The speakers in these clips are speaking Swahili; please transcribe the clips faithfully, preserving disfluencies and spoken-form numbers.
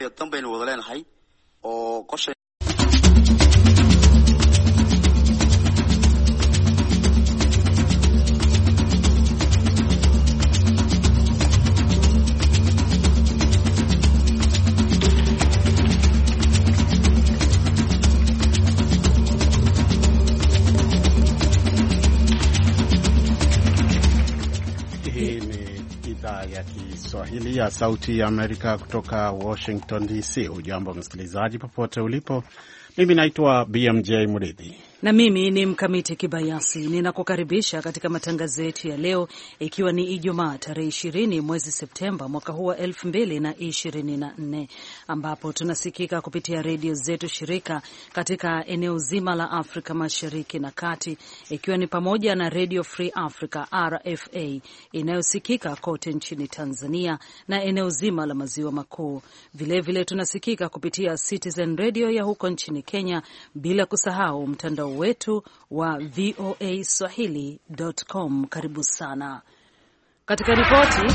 dambaynu wada leenahay oo qorshe Swahili ya Sauti ya Amerika kutoka Washington D C. Ujambo msikilizaji popote ulipo. Mimi naitwa B M J Muridhi. Na mimi ni Mkamiti Kibayasi. Ninakukaribisha katika matangazo yetu ya leo, ikiwa ni Ijumaa tarehe ishirini mwezi Septemba mwaka huu wa elfu mbili na ishirini na nne, ambapo tunasikika kupitia redio zetu shirika katika eneo zima la Afrika Mashariki na Kati, ikiwa ni pamoja na Radio Free Africa R F A inayosikika kote nchini Tanzania na eneo zima la Maziwa Makuu. Vilevile tunasikika kupitia Citizen Radio ya huko nchini Kenya, bila kusahau mtandao wetu wa v o a swahili dot com. Karibu sana. Katika ripoti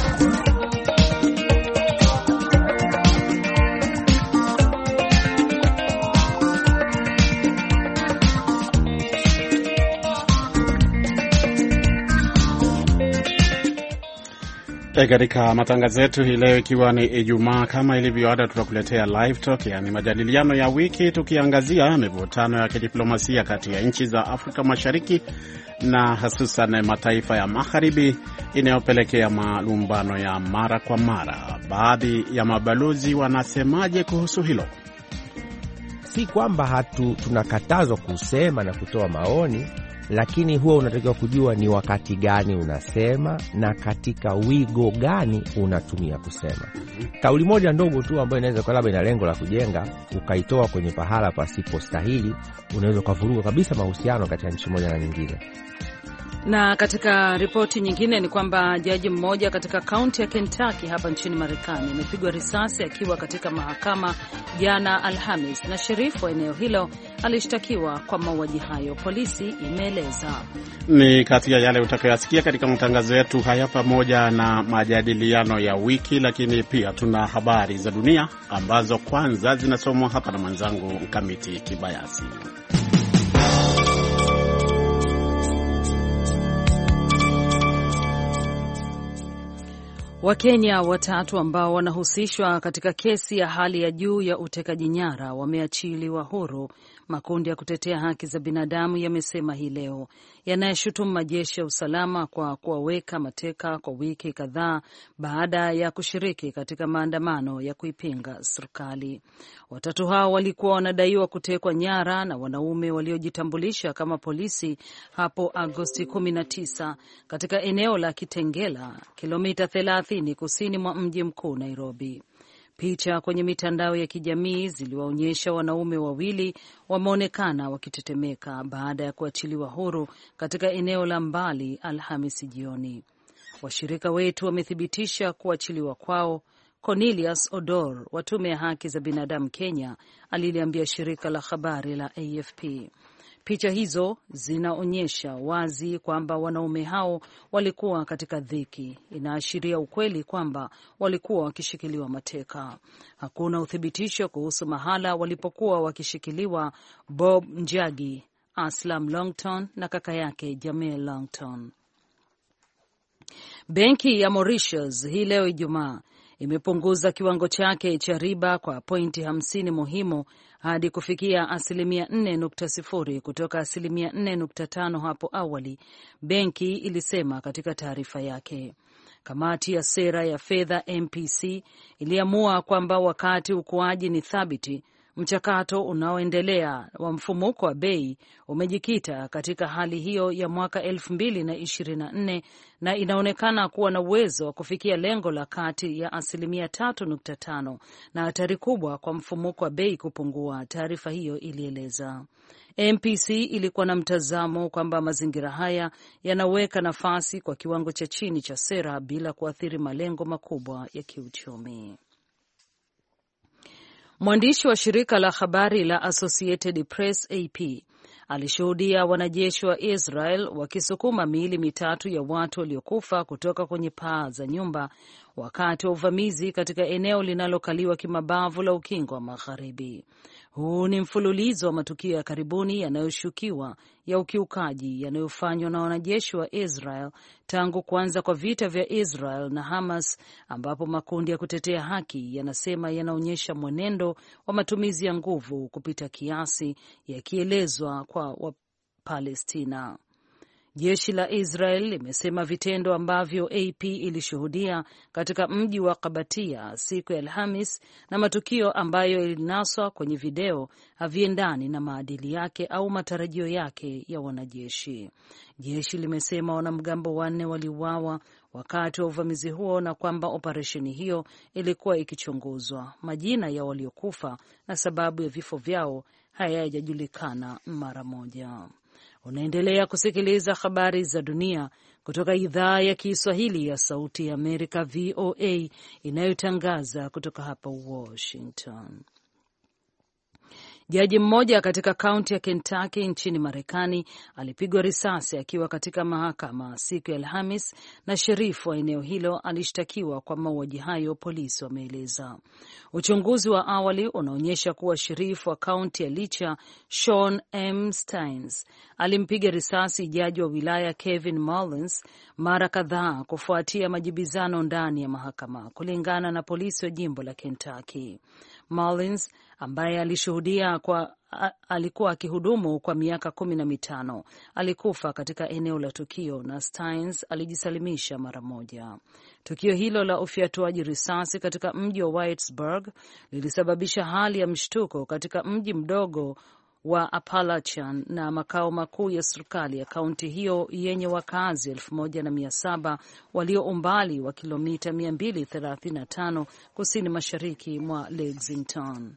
katika matangazo yetu hii leo, ikiwa ni Ijumaa, kama ilivyo ada, tutakuletea live talk, yani majadiliano ya wiki, tukiangazia mivutano ya kidiplomasia kati ya nchi za Afrika Mashariki na hususan mataifa ya Magharibi inayopelekea malumbano ya mara kwa mara. Baadhi ya mabalozi wanasemaje kuhusu hilo? Si kwamba hatu tunakatazwa kusema na kutoa maoni, lakini huwa unatakiwa kujua ni wakati gani unasema na katika wigo gani unatumia kusema. Kauli moja ndogo tu ambayo inaweza kwa labda ina lengo la kujenga, ukaitoa kwenye pahala pasipo stahili, unaweza kuvuruga kabisa mahusiano kati ya nchi moja na nyingine. Na katika ripoti nyingine ni kwamba jaji mmoja katika kaunti ya Kentucky hapa nchini Marekani amepigwa risasi akiwa katika mahakama jana Alhamis, na sherifu wa eneo hilo alishtakiwa kwa mauaji hayo, polisi imeeleza. Ni kati ya yale utakayosikia katika matangazo yetu haya, pamoja na majadiliano ya wiki, lakini pia tuna habari za dunia ambazo kwanza zinasomwa hapa na mwenzangu Mkamiti Kibayasi. Wakenya watatu ambao wanahusishwa katika kesi ya hali ya juu ya utekaji nyara wameachiliwa huru, makundi ya kutetea haki za binadamu yamesema hii leo, yanayoshutumu majeshi ya usalama kwa kuwaweka mateka kwa wiki kadhaa baada ya kushiriki katika maandamano ya kuipinga serikali. Watatu hao walikuwa wanadaiwa kutekwa nyara na wanaume waliojitambulisha kama polisi hapo Agosti kumi na tisa katika eneo la Kitengela, kilomita thelathini kusini mwa mji mkuu Nairobi. Picha kwenye mitandao ya kijamii ziliwaonyesha wanaume wawili wameonekana wakitetemeka baada ya kuachiliwa huru katika eneo la mbali Alhamisi jioni. Washirika wetu wamethibitisha kuachiliwa kwao. Cornelius Odor wa tume ya haki za binadamu Kenya aliliambia shirika la habari la A F P. Picha hizo zinaonyesha wazi kwamba wanaume hao walikuwa katika dhiki. Inaashiria ukweli kwamba walikuwa wakishikiliwa mateka. Hakuna uthibitisho kuhusu mahala walipokuwa wakishikiliwa Bob Njagi, Aslam Longton na kaka yake Jamel Longton. Benki ya Mauritius hii leo Ijumaa imepunguza kiwango chake cha riba kwa pointi hamsini muhimu hadi kufikia asilimia nne nukta sifuri kutoka asilimia nne nukta tano hapo awali, benki ilisema katika taarifa yake. Kamati ya sera ya fedha M P C iliamua kwamba wakati ukuaji ni thabiti, mchakato unaoendelea wa mfumuko wa bei umejikita katika hali hiyo ya mwaka elfu mbili na ishirini na nne na inaonekana kuwa na uwezo wa kufikia lengo la kati ya asilimia tatu nukta tano na hatari kubwa kwa mfumuko wa bei kupungua, taarifa hiyo ilieleza. M P C ilikuwa na mtazamo kwamba mazingira haya yanaweka nafasi kwa kiwango cha chini cha sera bila kuathiri malengo makubwa ya kiuchumi. Mwandishi wa shirika la habari la Associated Press A P alishuhudia wanajeshi wa Israel wakisukuma miili mitatu ya watu waliokufa kutoka kwenye paa za nyumba wakati wa uvamizi katika eneo linalokaliwa kimabavu la Ukingo wa Magharibi. Huu ni mfululizo wa matukio ya karibuni yanayoshukiwa ya ukiukaji yanayofanywa na wanajeshi wa Israel tangu kuanza kwa vita vya Israel na Hamas, ambapo makundi ya kutetea haki yanasema yanaonyesha mwenendo wa matumizi ya nguvu kupita kiasi, yakielezwa kwa Wapalestina. Jeshi la Israel limesema vitendo ambavyo A P ilishuhudia katika mji wa Qabatia siku ya Alhamis na matukio ambayo ilinaswa kwenye video haviendani na maadili yake au matarajio yake ya wanajeshi. Jeshi limesema wanamgambo wanne waliuawa wakati wa uvamizi huo na kwamba operesheni hiyo ilikuwa ikichunguzwa. Majina ya waliokufa na sababu ya vifo vyao hayajajulikana mara moja. Unaendelea kusikiliza habari za dunia kutoka idhaa ya Kiswahili ya Sauti ya Amerika, V O A, inayotangaza kutoka hapa Washington. Jaji mmoja katika kaunti ya Kentucky nchini Marekani alipigwa risasi akiwa katika mahakama siku ya Alhamis, na sherifu wa eneo hilo alishtakiwa kwa mauaji hayo, polisi wameeleza. Uchunguzi wa awali unaonyesha kuwa sherifu wa kaunti ya Licha, Sean M. Steins, alimpiga risasi jaji wa wilaya Kevin Mullins mara kadhaa kufuatia majibizano ndani ya mahakama, kulingana na polisi wa jimbo la Kentucky. Mullins ambaye alishuhudia kwa alikuwa akihudumu kwa miaka kumi na mitano alikufa katika eneo la tukio, na Steins alijisalimisha mara moja. Tukio hilo la ufyatuaji risasi katika mji wa Whitesburg lilisababisha hali ya mshtuko katika mji mdogo wa Appalachian na makao makuu ya serikali ya kaunti hiyo yenye wakazi elfu moja na mia saba walio umbali wa kilomita mia mbili thelathini na tano kusini mashariki mwa Lexington.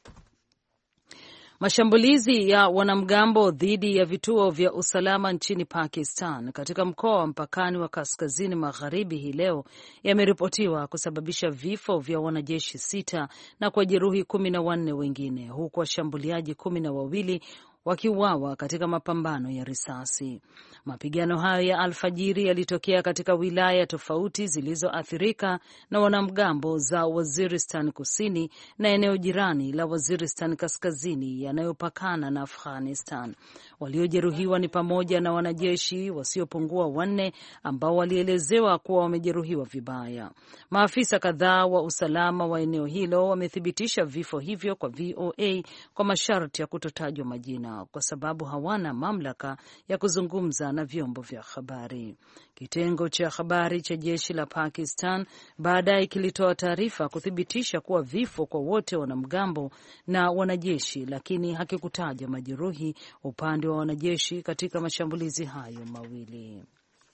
Mashambulizi ya wanamgambo dhidi ya vituo vya usalama nchini Pakistan katika mkoa wa mpakani wa kaskazini magharibi hii leo yameripotiwa kusababisha vifo vya wanajeshi sita na kujeruhi kumi na wanne wengine, huku washambuliaji kumi na wawili wakiuawa katika mapambano ya risasi. Mapigano hayo ya alfajiri yalitokea katika wilaya tofauti zilizoathirika na wanamgambo za Waziristan Kusini na eneo jirani la Waziristan Kaskazini yanayopakana na Afghanistan. Waliojeruhiwa ni pamoja na wanajeshi wasiopungua wanne ambao walielezewa kuwa wamejeruhiwa vibaya. Maafisa kadhaa wa usalama wa eneo hilo wamethibitisha vifo hivyo kwa V O A kwa masharti ya kutotajwa majina, kwa sababu hawana mamlaka ya kuzungumza na vyombo vya habari. Kitengo cha habari cha jeshi la Pakistan baadaye kilitoa taarifa kuthibitisha kuwa vifo kwa wote wanamgambo na wanajeshi, lakini hakikutaja majeruhi upande wa wanajeshi katika mashambulizi hayo mawili.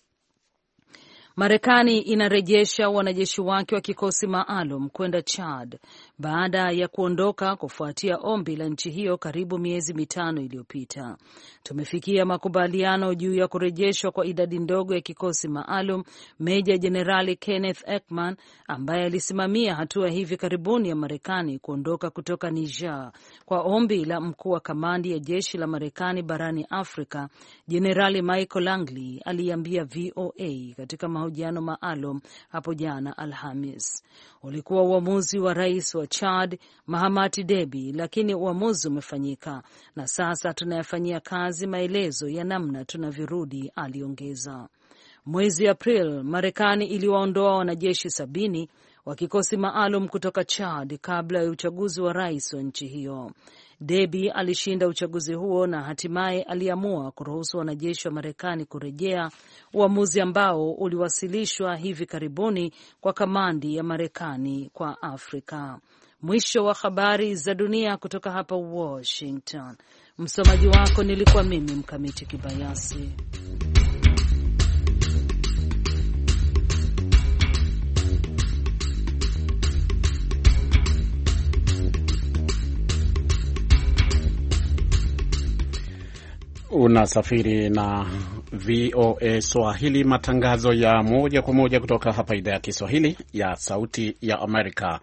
Marekani inarejesha wanajeshi wake wa kikosi maalum kwenda Chad baada ya kuondoka kufuatia ombi la nchi hiyo karibu miezi mitano iliyopita. Tumefikia makubaliano juu ya kurejeshwa kwa idadi ndogo ya kikosi maalum, Meja Jenerali Kenneth Ekman, ambaye alisimamia hatua hivi karibuni ya Marekani kuondoka kutoka Niger kwa ombi la mkuu wa kamandi ya jeshi la Marekani barani Afrika, Jenerali Michael Langley aliambia V O A katika mahojiano maalum hapo jana Alhamis. Ulikuwa uamuzi wa rais wa Chad Mahamat Deby, lakini uamuzi umefanyika na sasa tunayafanyia kazi maelezo ya namna tunavyorudi, aliongeza. Mwezi April, Marekani iliwaondoa wanajeshi sabini wa kikosi maalum kutoka Chad kabla ya uchaguzi wa rais wa nchi hiyo. Deby alishinda uchaguzi huo na hatimaye aliamua kuruhusu wanajeshi wa Marekani kurejea, uamuzi ambao uliwasilishwa hivi karibuni kwa kamandi ya Marekani kwa Afrika. Mwisho wa habari za dunia kutoka hapa Washington. Msomaji wako nilikuwa mimi Mkamiti Kibayasi. Unasafiri na V O A Swahili, matangazo ya moja kwa moja kutoka hapa idhaa ya Kiswahili ya Sauti ya Amerika,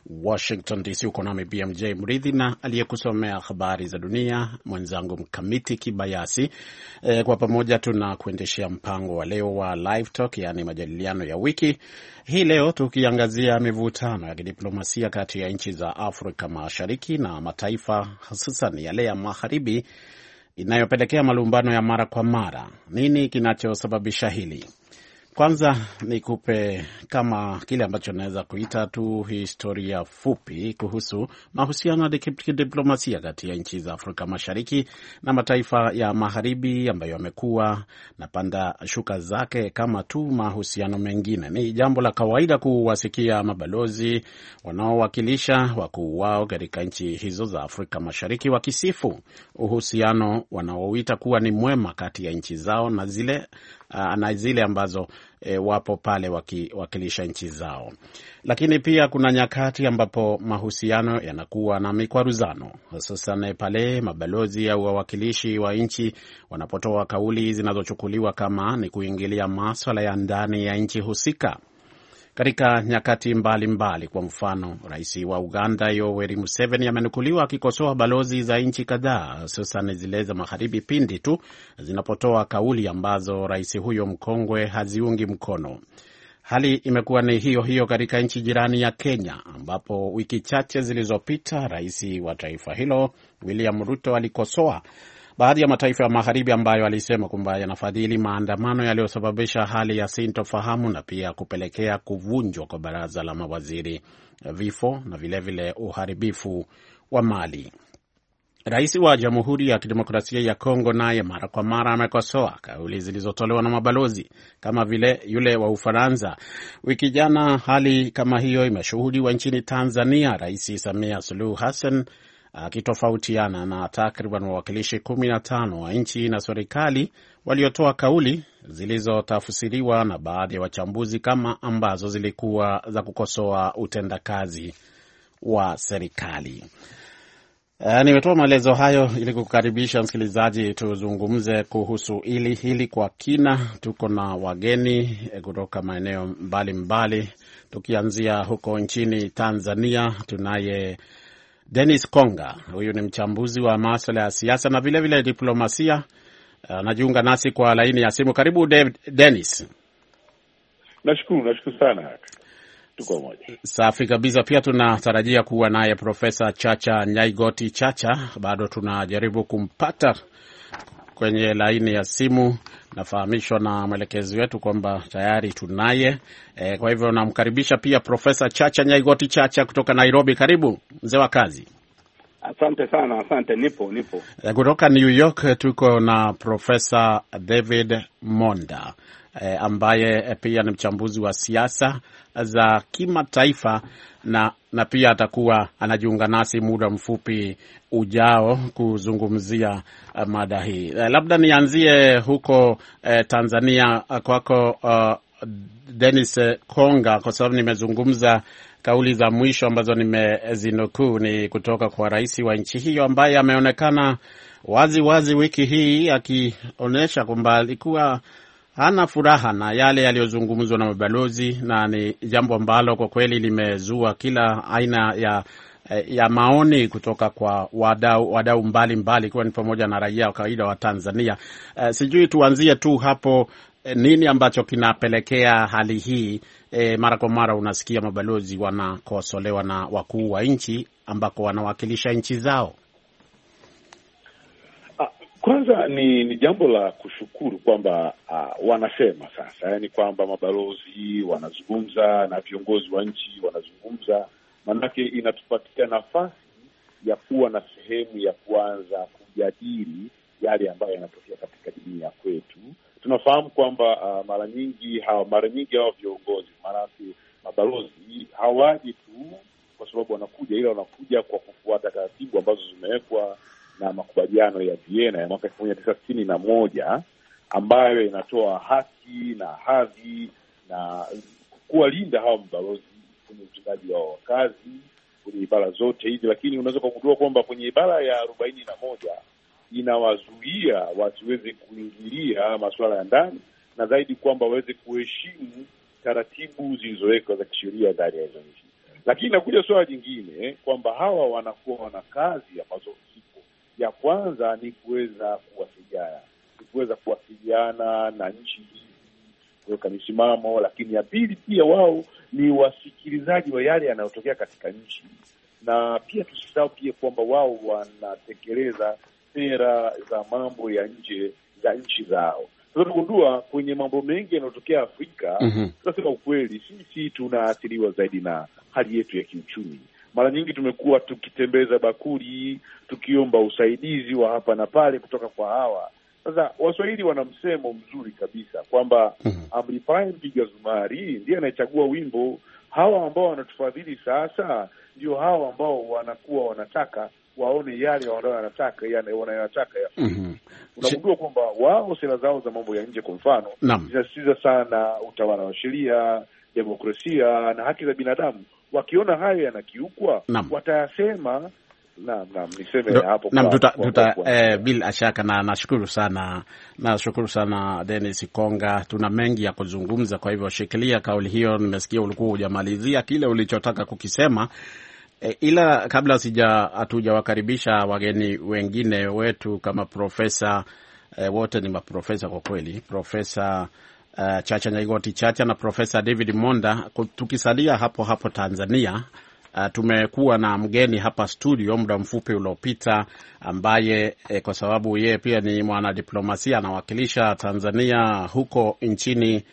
Washington D C. Uko nami B M J Mridhi na aliyekusomea habari za dunia mwenzangu Mkamiti Kibayasi. E, kwa pamoja tuna kuendeshea mpango wa leo wa Live Talk, yani majadiliano ya wiki. Hii leo tukiangazia mivutano ya kidiplomasia kati ya nchi za Afrika Mashariki na mataifa hususan yale ya magharibi inayopelekea malumbano ya mara kwa mara. Nini kinachosababisha hili? Kwanza nikupe kama kile ambacho naweza kuita tu historia fupi kuhusu mahusiano ya kidiplomasia kati ya nchi za Afrika Mashariki na mataifa ya magharibi ambayo yamekuwa na panda shuka zake kama tu mahusiano mengine. Ni jambo la kawaida kuwasikia mabalozi wanaowakilisha wakuu wao katika nchi hizo za Afrika Mashariki wakisifu uhusiano wanaoita kuwa ni mwema kati ya nchi zao na zile Uh, na zile ambazo e, wapo pale wakiwakilisha nchi zao. Lakini pia kuna nyakati ambapo mahusiano yanakuwa na mikwaruzano, hususan pale mabalozi au wawakilishi wa nchi wanapotoa kauli zinazochukuliwa kama ni kuingilia masuala ya ndani ya nchi husika. Katika nyakati mbalimbali mbali, kwa mfano, rais wa Uganda Yoweri Museveni amenukuliwa akikosoa balozi za nchi kadhaa, hususan zile za magharibi, pindi tu zinapotoa kauli ambazo rais huyo mkongwe haziungi mkono. Hali imekuwa ni hiyo hiyo katika nchi jirani ya Kenya, ambapo wiki chache zilizopita rais wa taifa hilo William Ruto alikosoa baadhi ya mataifa ya magharibi ambayo alisema kwamba yanafadhili maandamano yaliyosababisha hali ya sintofahamu na pia kupelekea kuvunjwa kwa baraza la mawaziri, vifo na vilevile vile uharibifu wa mali. Rais wa Jamhuri ya Kidemokrasia ya Kongo naye mara kwa mara amekosoa kauli zilizotolewa na mabalozi kama vile yule wa Ufaransa. Wiki jana hali kama hiyo imeshuhudiwa nchini Tanzania, Rais Samia Suluhu Hassan akitofautiana na takriban wawakilishi kumi na tano wa nchi na serikali waliotoa kauli zilizotafsiriwa na baadhi ya wachambuzi kama ambazo zilikuwa za kukosoa utendakazi wa serikali. Uh, nimetoa maelezo hayo ili kukaribisha msikilizaji tuzungumze kuhusu hili hili kwa kina. Tuko na wageni kutoka maeneo mbalimbali, tukianzia huko nchini Tanzania. Tunaye Dennis Konga, huyu ni mchambuzi wa masuala ya siasa na vile vile diplomasia. Anajiunga uh, nasi kwa laini ya simu. Karibu Dennis. Nashukuru, nashukuru sana. Tuko moja. Safi kabisa. Pia tunatarajia kuwa naye Profesa Chacha Nyaigoti Chacha. Bado tunajaribu kumpata kwenye laini ya simu. Nafahamishwa na mwelekezi wetu kwamba tayari tunaye. E, kwa hivyo namkaribisha pia Profesa Chacha Nyaigoti Chacha kutoka Nairobi. Karibu mzee wa kazi. Asante sana, asante. Nipo, nipo. E, kutoka New York tuko na Profesa David Monda, e, ambaye pia ni mchambuzi wa siasa za kimataifa na na pia atakuwa anajiunga nasi muda mfupi ujao kuzungumzia uh, mada hii. Uh, labda nianzie huko uh, Tanzania uh, kwako uh, Dennis Konga, kwa sababu nimezungumza kauli za mwisho ambazo nimezinukuu ni kutoka kwa rais wa nchi hiyo ambaye ameonekana wazi wazi wiki hii akionyesha kwamba alikuwa hana furaha na yale yaliyozungumzwa na mabalozi, na ni jambo ambalo kwa kweli limezua kila aina ya ya maoni kutoka kwa wadau wadau mbalimbali, kwa ni pamoja na raia wa kawaida wa Tanzania. Uh, sijui tuanzie tu hapo, eh, nini ambacho kinapelekea hali hii? Eh, mara kwa mara unasikia mabalozi wanakosolewa na wakuu wa nchi ambako wanawakilisha nchi zao. Kwanza ni, ni jambo la kushukuru kwamba uh, wanasema sasa, yani kwamba mabalozi wanazungumza na viongozi wa nchi wanazungumza, manake inatupatia nafasi ya kuwa na sehemu ya kuanza kujadili yale ambayo yanatokea katika dunia kwetu. Tunafahamu kwamba uh, mara nyingi hawa mara nyingi hao viongozi, manake mabalozi hawaji tu kwa sababu wanakuja, ila wanakuja kwa kufuata taratibu ambazo zimewekwa na makubaliano ya Vienna ya mwaka elfu moja mia tisa sitini na moja ambayo inatoa haki na hadhi na kuwalinda hao mabalozi kwenye utendaji wao wa kazi kwenye ibara zote hizi. Lakini unaweza kugundua kwamba kwenye ibara ya arobaini na moja inawazuia wasiweze kuingilia masuala ya ndani, na zaidi kwamba waweze kuheshimu taratibu zilizowekwa za kisheria ndani ya hizo nchi. Lakini nakuja swala jingine kwamba hawa wanakuwa wana kazi ambazo zipo. Ya kwanza ni kuweza kuwasiliana, ni kuweza kuwasiliana na nchi hizi, kuweka misimamo. Lakini ya pili pia wao ni wasikilizaji wa yale yanayotokea katika nchi, na pia tusisahau pia kwamba wao wanatekeleza sera za mambo ya nje za nchi zao. Sasa tunagundua kwenye mambo mengi yanayotokea Afrika, mm-hmm. tunasema ukweli, sisi tunaathiriwa zaidi na hali yetu ya kiuchumi. Mara nyingi tumekuwa tukitembeza bakuli, tukiomba usaidizi wa hapa na pale kutoka kwa hawa. Sasa Waswahili wana msemo mzuri kabisa kwamba mm-hmm. amlipaye mpiga zumari ndiye anayechagua wimbo. Hawa ambao wanatufadhili sasa ndio hawa ambao wanakuwa wanataka waone yale wanayotaka, yani wanayotaka ya. Mm-hmm. Unagundua kwamba wao sera zao za mambo ya nje kwa mfano zinasisitiza sana utawala wa sheria, demokrasia na haki za binadamu. Wakiona hayo yanakiukwa, watayasema. Naam, naam, niseme Do, hapo naam, tuta, tuta eh, bila shaka. Na nashukuru sana, nashukuru sana Dennis Konga. Tuna mengi ya kuzungumza, kwa hivyo shikilia kauli hiyo. Nimesikia ulikuwa hujamalizia kile ulichotaka kukisema. E, ila kabla sija hatujawakaribisha wageni wengine wetu kama profesa e, wote ni maprofesa kwa kweli, Profesa uh, Chacha Nyaigoti Chacha na Profesa David Monda, tukisalia hapo hapo Tanzania. Uh, tumekuwa na mgeni hapa studio muda mfupi uliopita ambaye eh, kwa sababu yeye pia ni mwanadiplomasia anawakilisha Tanzania huko nchini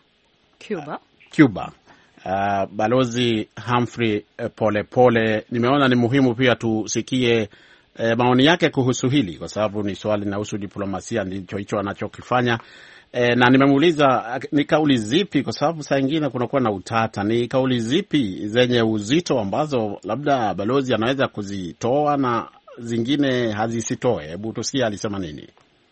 Cuba. Uh, Cuba. Uh, Balozi Humphrey Polepole pole. Nimeona ni muhimu pia tusikie eh, maoni yake kuhusu hili kwa sababu ni swali linahusu diplomasia, ndicho hicho anachokifanya. E, na nimemuuliza ni kauli zipi, kwa sababu saa nyingine kunakuwa na utata, ni kauli zipi zenye uzito ambazo labda balozi anaweza kuzitoa na zingine hazisitoe. Hebu tusikie alisema nini.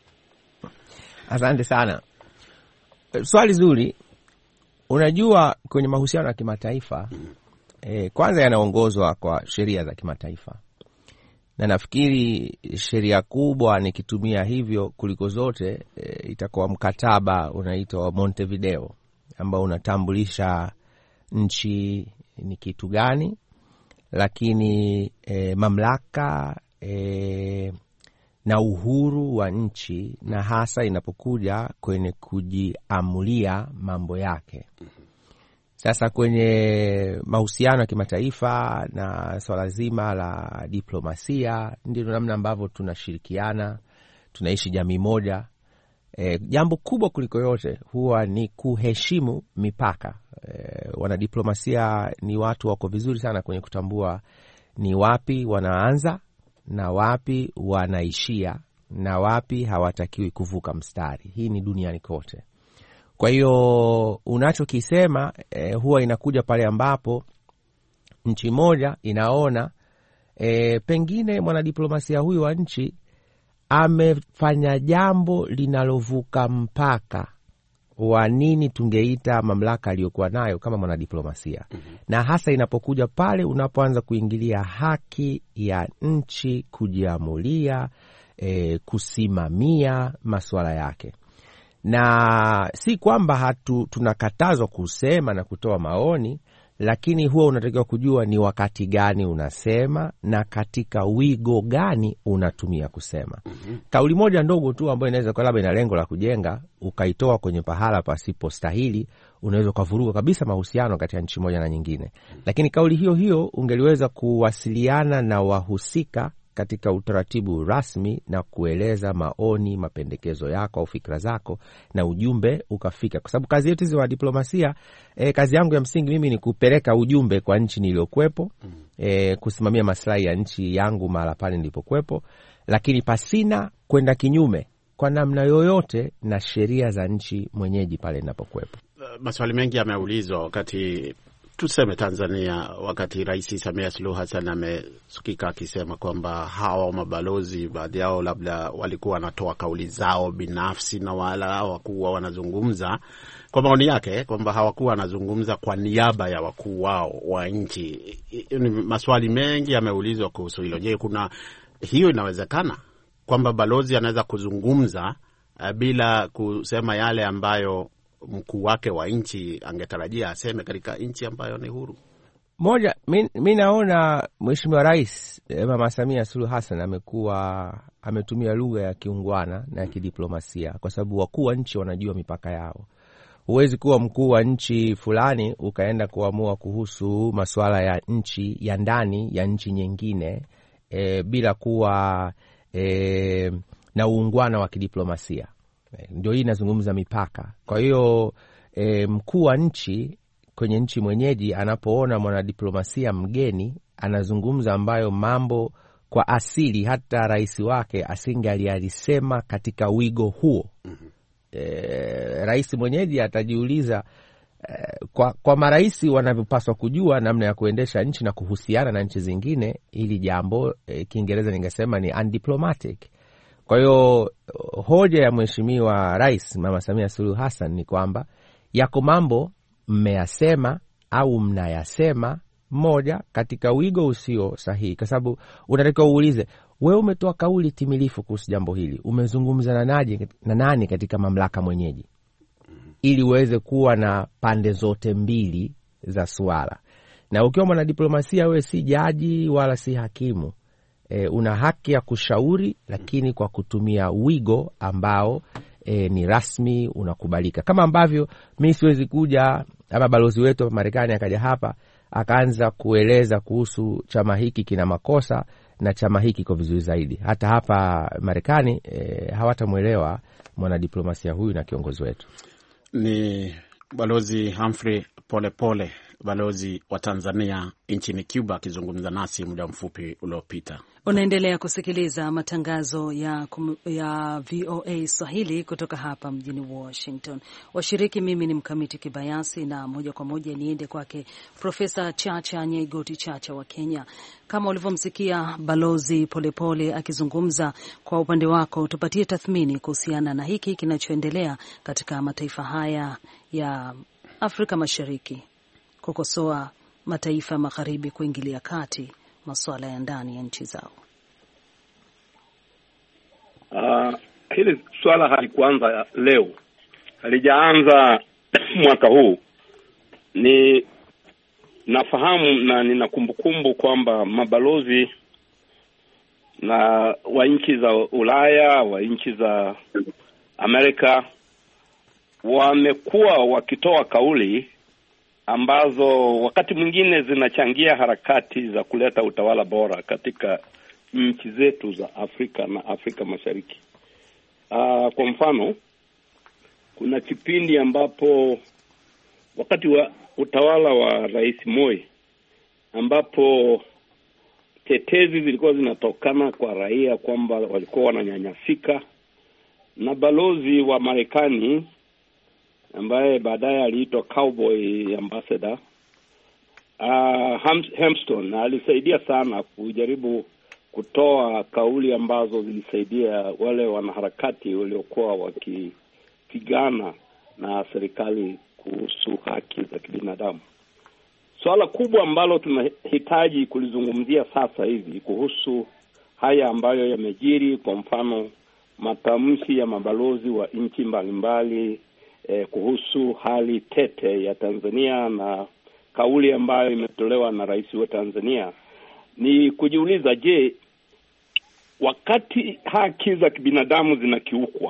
Asante sana. Swali zuri. Unajua kwenye mahusiano ya kimataifa hmm. e, kwanza yanaongozwa kwa sheria za kimataifa. Na nafikiri sheria kubwa nikitumia hivyo kuliko zote e, itakuwa mkataba unaitwa Montevideo ambao unatambulisha nchi ni kitu gani, lakini e, mamlaka e, na uhuru wa nchi, na hasa inapokuja kwenye kujiamulia mambo yake. Sasa kwenye mahusiano ya kimataifa na swala zima la diplomasia, ndio namna ambavyo tunashirikiana, tunaishi jamii moja. E, jambo kubwa kuliko yote huwa ni kuheshimu mipaka. E, wanadiplomasia ni watu wako vizuri sana kwenye kutambua ni wapi wanaanza na wapi wanaishia na wapi hawatakiwi kuvuka mstari. Hii ni duniani kote. Kwa hiyo unachokisema eh, huwa inakuja pale ambapo nchi moja inaona eh, pengine mwanadiplomasia huyu wa nchi amefanya jambo linalovuka mpaka wa nini tungeita mamlaka aliyokuwa nayo kama mwanadiplomasia. Mm-hmm. Na hasa inapokuja pale unapoanza kuingilia haki ya nchi kujiamulia, eh, kusimamia masuala yake. Na si kwamba hatu tunakatazwa kusema na kutoa maoni, lakini huwa unatakiwa kujua ni wakati gani unasema na katika wigo gani unatumia kusema. Mm-hmm. Kauli moja ndogo tu ambayo inaweza kwa labda ina lengo la kujenga, ukaitoa kwenye pahala pasipo stahili, unaweza kuvuruga kabisa mahusiano kati ya nchi moja na nyingine. Mm-hmm. Lakini kauli hiyo hiyo ungeliweza kuwasiliana na wahusika katika utaratibu rasmi na kueleza maoni, mapendekezo yako au fikra zako, na ujumbe ukafika. Kwa sababu kazi yetu hizo wa diplomasia, e, kazi yangu ya msingi mimi ni kupeleka ujumbe kwa nchi niliyokuepo, e, kusimamia maslahi ya nchi yangu mahali pale nilipokuepo, lakini pasina kwenda kinyume kwa namna yoyote na sheria za nchi mwenyeji pale ninapokuepo. Maswali mengi yameulizwa wakati tuseme Tanzania, wakati Rais Samia Suluhu Hassan amesikika akisema kwamba hawa mabalozi baadhi yao labda walikuwa wanatoa kauli zao binafsi na wala hawakuwa wanazungumza kwa maoni yake, kwamba hawakuwa wanazungumza kwa niaba ya wakuu wao wa nchi. Maswali mengi yameulizwa kuhusu hilo. Je, kuna hiyo inawezekana kwamba balozi anaweza kuzungumza uh, bila kusema yale ambayo mkuu wake wa nchi angetarajia aseme katika nchi ambayo ni huru? Moja, mimi naona Mheshimiwa Rais Mama Samia Suluhu Hassan amekuwa ametumia lugha ya kiungwana na ya kidiplomasia, kwa sababu wakuu wa nchi wanajua mipaka yao. Huwezi kuwa mkuu wa nchi fulani ukaenda kuamua kuhusu masuala ya nchi ya ndani ya nchi nyingine e, bila kuwa e, na uungwana wa kidiplomasia. E, ndio hii nazungumza mipaka. Kwa hiyo e, mkuu wa nchi kwenye nchi mwenyeji anapoona mwanadiplomasia mgeni anazungumza ambayo mambo kwa asili hata rais wake asingalialisema katika wigo huo, mm-hmm. E, rais mwenyeji atajiuliza e, kwa, kwa maraisi wanavyopaswa kujua namna ya kuendesha nchi na kuhusiana na nchi zingine, ili jambo e, Kiingereza ningesema ni undiplomatic. Kwa hiyo hoja ya Mheshimiwa Rais Mama Samia Suluhu Hassan ni kwamba yako mambo mmeyasema au mnayasema moja katika wigo usio sahihi, kwa sababu unatakiwa uulize, wewe umetoa kauli timilifu kuhusu jambo hili, umezungumza na nani na nani katika mamlaka mwenyeji, ili uweze kuwa na pande zote mbili za swala. Na ukiwa mwanadiplomasia, wewe si jaji wala si hakimu, e, una haki ya kushauri, lakini kwa kutumia wigo ambao e, ni rasmi, unakubalika. Kama ambavyo mimi siwezi kuja ama balozi wetu wa Marekani akaja hapa akaanza kueleza kuhusu chama hiki kina makosa na chama hiki kiko vizuri zaidi. Hata hapa Marekani e, hawatamuelewa mwanadiplomasia huyu na kiongozi wetu. Ni Balozi Humphrey Polepole, balozi wa Tanzania nchini Cuba, akizungumza nasi muda mfupi uliopita. Unaendelea kusikiliza matangazo ya, ya V O A Swahili kutoka hapa mjini Washington. Washiriki, mimi ni Mkamiti Kibayasi, na moja kwa moja niende kwake Profesa Chacha Nyaigoti Chacha wa Kenya. Kama ulivyomsikia Balozi Polepole akizungumza, kwa upande wako tupatie tathmini kuhusiana na hiki kinachoendelea katika mataifa haya ya Afrika Mashariki, kukosoa mataifa ya magharibi kuingilia kati masuala ya ndani ya nchi zao. Uh, hili swala halikuanza leo, halijaanza mwaka huu. Ni nafahamu na nina kumbukumbu kwamba mabalozi na wa nchi za Ulaya, wa nchi za Amerika wamekuwa wakitoa kauli ambazo wakati mwingine zinachangia harakati za kuleta utawala bora katika nchi zetu za Afrika na Afrika Mashariki. Uh, kwa mfano, kuna kipindi ambapo wakati wa utawala wa Rais Moi, ambapo tetezi zilikuwa zinatokana kwa raia kwamba walikuwa wananyanyasika, na balozi wa Marekani ambaye baadaye aliitwa Cowboy Ambassador uh, Hamston alisaidia sana kujaribu kutoa kauli ambazo zilisaidia wale wanaharakati waliokuwa wakipigana na serikali kuhusu haki za kibinadamu. Swala kubwa ambalo tunahitaji kulizungumzia sasa hivi kuhusu haya ambayo yamejiri, kwa mfano matamshi ya mabalozi wa nchi mbalimbali eh, kuhusu hali tete ya Tanzania na kauli ambayo imetolewa na rais wa Tanzania, ni kujiuliza, je, wakati haki za kibinadamu zinakiukwa,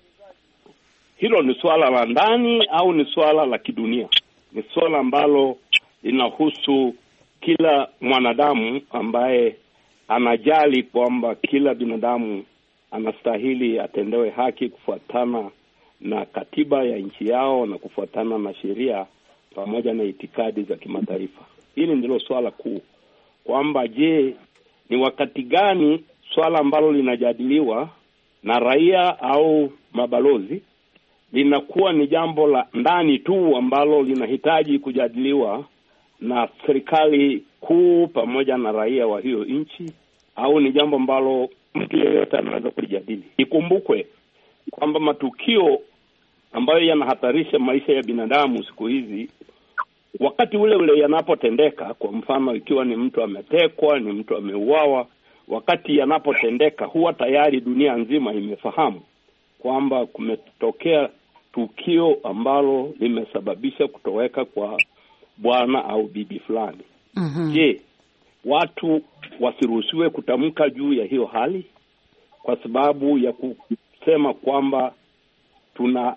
hilo ni swala la ndani au ni swala la kidunia? Ni swala ambalo linahusu kila mwanadamu ambaye anajali kwamba kila binadamu anastahili atendewe haki kufuatana na katiba ya nchi yao na kufuatana na sheria pamoja na itikadi za kimataifa. Hili ndilo swala kuu, kwamba je, ni wakati gani swala ambalo linajadiliwa na raia au mabalozi linakuwa ni jambo la ndani tu ambalo linahitaji kujadiliwa na serikali kuu pamoja na raia wa hiyo nchi, au ni jambo ambalo mtu yeyote anaweza kujadili. Ikumbukwe kwamba matukio ambayo yanahatarisha maisha ya binadamu siku hizi, wakati ule ule yanapotendeka, kwa mfano ikiwa ni mtu ametekwa, ni mtu ameuawa, wakati yanapotendeka huwa tayari dunia nzima imefahamu kwamba kumetokea tukio ambalo limesababisha kutoweka kwa bwana au bibi fulani. Mm-hmm. Je, watu wasiruhusiwe kutamka juu ya hiyo hali kwa sababu ya kusema kwamba tuna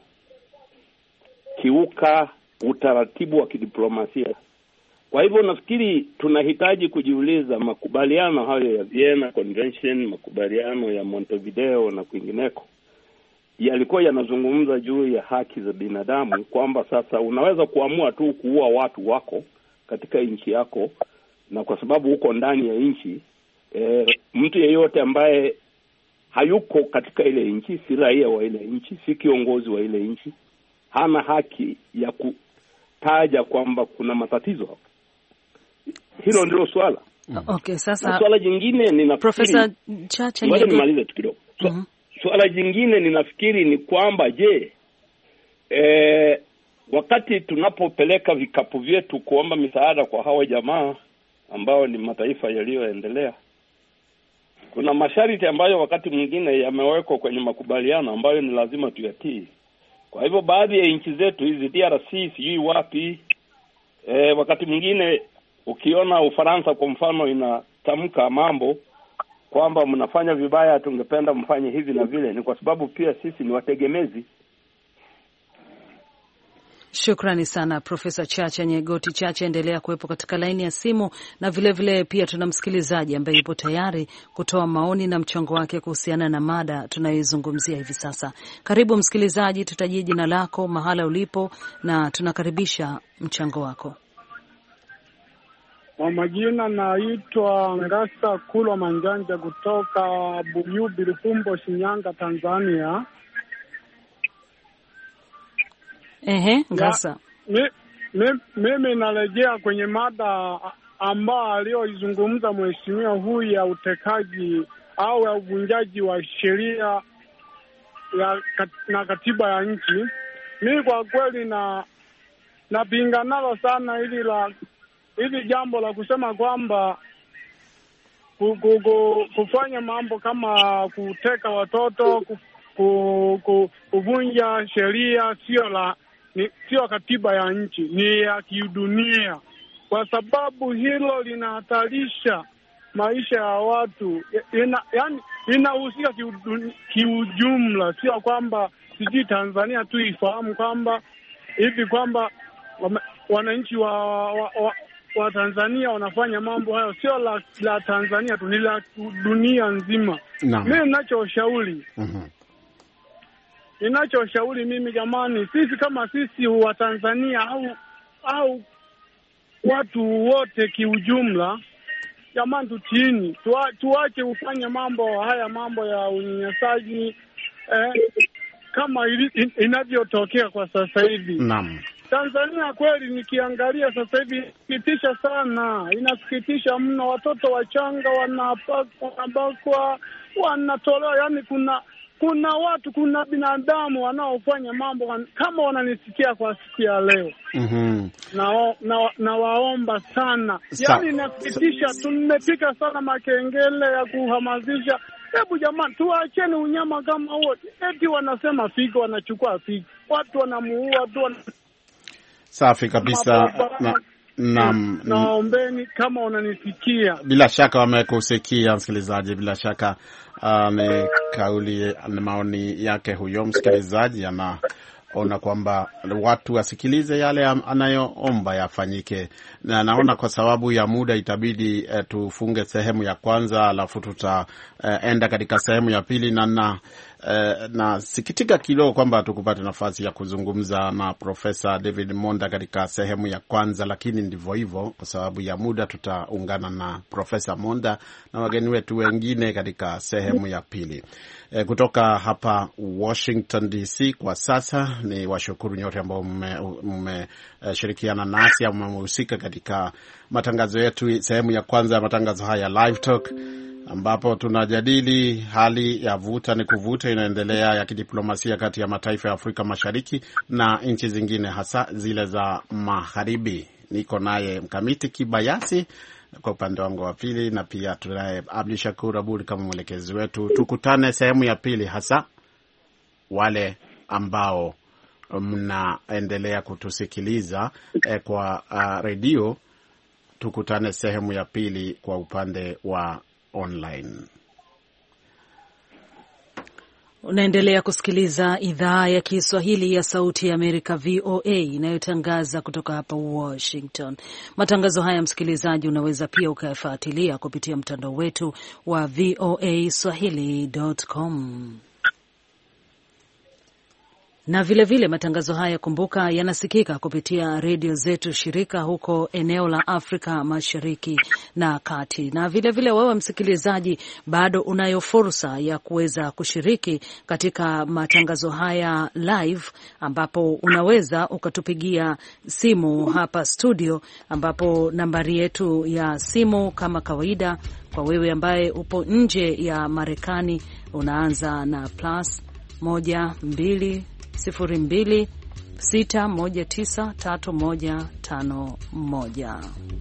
kiuka utaratibu wa kidiplomasia? Kwa hivyo nafikiri tunahitaji kujiuliza, makubaliano hayo ya Vienna Convention, makubaliano ya Montevideo na kwingineko yalikuwa yanazungumza juu ya haki za binadamu, kwamba sasa unaweza kuamua tu kuua watu wako katika nchi yako, na kwa sababu uko ndani ya nchi, e, mtu yeyote ambaye hayuko katika ile nchi, si raia wa ile nchi, si kiongozi wa ile nchi, hana haki ya kutaja kwamba kuna matatizo. Hilo ndilo swala. Okay, sasa na swala jingine ninafikiri Professor Chacha, ngoja nimalize tu kidogo. So, mm-hmm. Swala jingine ninafikiri ni kwamba je, e, wakati tunapopeleka vikapu vyetu kuomba misaada kwa hawa jamaa ambao ni mataifa yaliyoendelea, kuna masharti ambayo wakati mwingine yamewekwa kwenye makubaliano ambayo ni lazima tuyatii. Kwa hivyo baadhi ya nchi zetu hizi D R C sijui wapi, e, wakati mwingine ukiona Ufaransa kwa mfano inatamka mambo kwamba mnafanya vibaya, tungependa mfanye hivi na vile, ni kwa sababu pia sisi ni wategemezi. Shukrani sana Profesa Chacha Nyegoti Chacha, endelea kuwepo katika laini ya simu, na vile vile pia tuna msikilizaji ambaye yupo tayari kutoa maoni na mchango wake kuhusiana na mada tunayoizungumzia hivi sasa. Karibu msikilizaji, tutajie jina lako, mahala ulipo, na tunakaribisha mchango wako. Kwa majina naitwa Ngasa Kulwa Manjanja kutoka Buyubi Rufumbo, Shinyanga, Tanzania. Ehe, Ngasa. Ya, mi, mimi narejea kwenye mada ambayo aliyoizungumza mheshimiwa huyu ya utekaji au ya uvunjaji wa sheria ya kat, na katiba ya nchi. Mimi kwa kweli na napinga nalo sana ili la Hili jambo la kusema kwamba kufanya mambo kama kuteka watoto, kuvunja sheria sio la ni sio katiba ya nchi, ni ya kidunia, kwa sababu hilo linahatarisha maisha ya watu. Ina, yani inahusika kiujumla, sio kwamba sijui Tanzania tu ifahamu kwamba hivi kwamba wananchi wa, wa, wa wa Tanzania wanafanya mambo hayo, sio la, la Tanzania tu, ni la dunia nzima. Mimi ninachoshauri mm-hmm. ninachoshauri mimi jamani, sisi kama sisi wa Tanzania au au watu wote kiujumla, jamani tutini, tuwa, tuache kufanya mambo haya, mambo ya unyanyasaji eh, kama in, inavyotokea kwa sasa hivi. Naam. Tanzania kweli nikiangalia sasa hivi inasikitisha sana, inasikitisha mno. Watoto wachanga wanabakwa, wanatolewa, yani kuna kuna watu, kuna binadamu wanaofanya mambo kama wananisikia kwa siku ya leo. Mhm. Na, na na waomba sana. Yani inasikitisha, tumepika sana makengele ya kuhamasisha. Hebu jamani, tuacheni unyama kama huo. Eti wanasema figo, wanachukua figo. Watu wanamuua tu wana... Safi kabisa. Na, na, naombeni kama unanisikia. Bila shaka wamekusikia msikilizaji, bila shaka uh, ni kauli na maoni yake huyo msikilizaji, anaona kwamba watu wasikilize yale anayoomba yafanyike. Na naona kwa sababu ya muda itabidi uh, tufunge sehemu ya kwanza, alafu tutaenda uh, katika sehemu ya pili, na na Uh, na sikitika kidogo kwamba tukupata nafasi ya kuzungumza na Profesa David Monda katika sehemu ya kwanza, lakini ndivyo hivyo, kwa sababu ya muda tutaungana na Profesa Monda na wageni wetu wengine katika sehemu ya pili. Uh, kutoka hapa Washington D C kwa sasa ni washukuru nyote ambao mmeshirikiana uh, nasi au mmehusika katika matangazo yetu, sehemu ya kwanza ya matangazo haya Live Talk, ambapo tunajadili hali ya vuta ni kuvuta inaendelea ya kidiplomasia kati ya mataifa ya Afrika Mashariki na nchi zingine, hasa zile za magharibi. Niko naye Mkamiti Kibayasi kwa upande wangu wa pili, na pia tunaye Abdi Shakur Abud kama mwelekezi wetu. Tukutane sehemu ya pili, hasa wale ambao mnaendelea kutusikiliza eh, kwa uh, redio. tukutane sehemu ya pili kwa upande wa online. Unaendelea kusikiliza idhaa ya Kiswahili ya Sauti ya Amerika V O A inayotangaza kutoka hapa Washington. Matangazo haya, msikilizaji, unaweza pia ukayafuatilia kupitia mtandao wetu wa v o a swahili dot com. Na vile vile matangazo haya, kumbuka, yanasikika kupitia redio zetu shirika huko eneo la Afrika Mashariki na Kati. Na vile vile wewe msikilizaji, bado unayo fursa ya kuweza kushiriki katika matangazo haya live, ambapo unaweza ukatupigia simu hapa studio, ambapo nambari yetu ya simu kama kawaida, kwa wewe ambaye upo nje ya Marekani, unaanza na plus moja mbili sifuri mbili sita moja tisa tatu moja tano moja.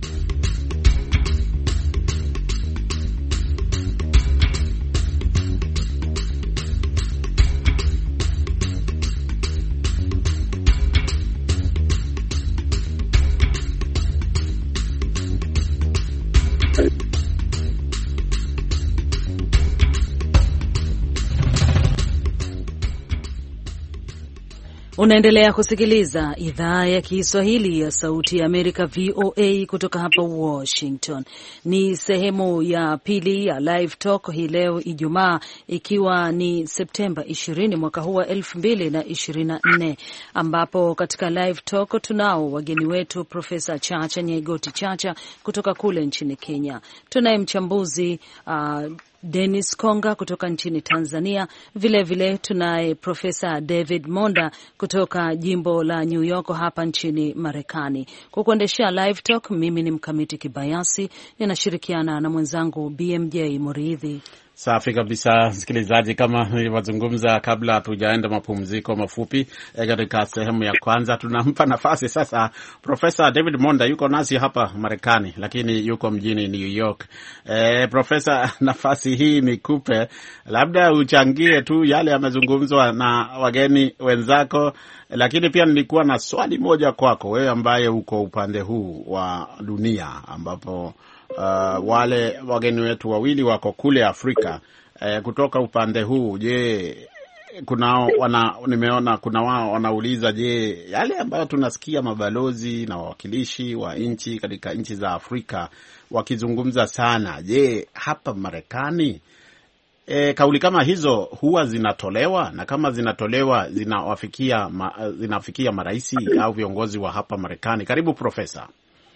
Unaendelea kusikiliza idhaa ya Kiswahili ya Sauti ya Amerika V O A kutoka hapa Washington. Ni sehemu ya pili ya Live Talk hii leo Ijumaa, ikiwa ni Septemba ishirini mwaka huu wa elfu mbili na ishirini na nne, ambapo katika Live Talk tunao wageni wetu Profesa Chacha Nyaigoti Chacha kutoka kule nchini Kenya. Tunaye mchambuzi uh, Dennis Konga kutoka nchini Tanzania. Vile vile tunaye Profesa David Monda kutoka jimbo la New York hapa nchini Marekani. Kwa kuendeshea Live Talk, mimi ni Mkamiti Kibayasi, ninashirikiana na mwenzangu B M J Muridhi. Safi kabisa, msikilizaji, kama nilivyozungumza kabla hatujaenda mapumziko mafupi katika sehemu ya kwanza, tunampa nafasi sasa Profesa David Monda. Yuko nasi hapa Marekani lakini yuko mjini New York. Eh, Profesa, nafasi hii nikupe, labda uchangie tu yale yamezungumzwa na wageni wenzako, lakini pia nilikuwa na swali moja kwako wewe ambaye uko upande huu wa dunia, ambapo Uh, wale wageni wetu wawili wako kule Afrika. Uh, kutoka upande huu, je, kunao wana nimeona kuna wao wanauliza, je, yale ambayo tunasikia mabalozi na wawakilishi wa nchi katika nchi za Afrika wakizungumza sana, je, hapa Marekani e, kauli kama hizo huwa zinatolewa, na kama zinatolewa zinawafikia ma, zinafikia marais au viongozi wa hapa Marekani? Karibu Profesa.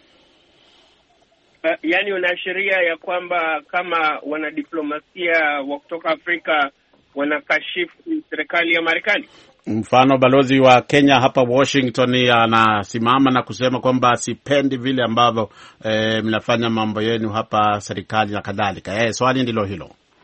Uh, yani unaashiria ya kwamba kama wanadiplomasia wa kutoka Afrika wanakashifu serikali ya Marekani? Mfano, balozi wa Kenya hapa Washington anasimama na kusema kwamba sipendi vile ambavyo eh, mnafanya mambo yenu hapa serikali na kadhalika. Eh, swali ndilo hilo.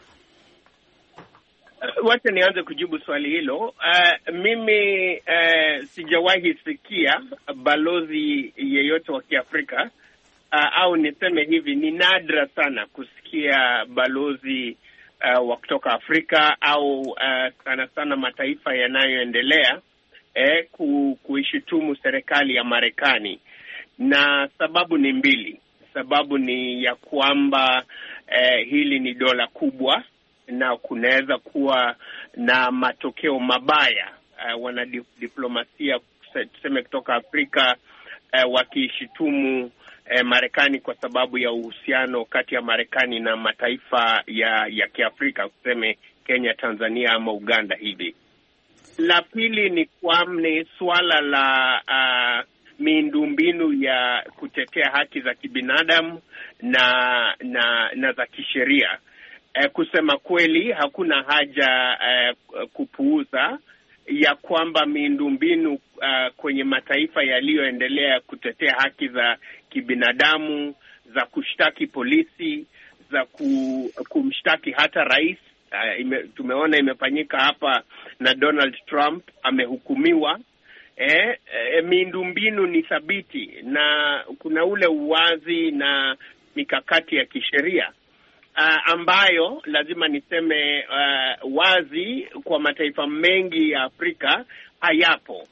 Uh, wacha nianze kujibu swali hilo. Uh, mimi uh, sijawahi sikia balozi yeyote wa Kiafrika Uh, au niseme hivi, ni nadra sana kusikia balozi uh, wa kutoka Afrika au uh, sana sana mataifa yanayoendelea eh, ku, kuishutumu serikali ya Marekani, na sababu ni mbili. Sababu ni ya kwamba eh, hili ni dola kubwa na kunaweza kuwa na matokeo mabaya. Uh, wanadiplomasia tuseme kutoka Afrika uh, wakishutumu E, Marekani kwa sababu ya uhusiano kati ya Marekani na mataifa ya ya Kiafrika, kuseme Kenya, Tanzania ama Uganda hivi. La pili ni kwamne swala la uh, miundombinu ya kutetea haki za kibinadamu na na na za kisheria. E, kusema kweli hakuna haja uh, kupuuza ya kwamba miundombinu uh, kwenye mataifa yaliyoendelea kutetea haki za kibinadamu, za kushtaki polisi, za ku, kumshtaki hata rais. Uh, ime, tumeona imefanyika hapa na Donald Trump amehukumiwa. Eh, eh, miundombinu ni thabiti na kuna ule uwazi na mikakati ya kisheria uh, ambayo lazima niseme uh, wazi kwa mataifa mengi ya Afrika hayapo.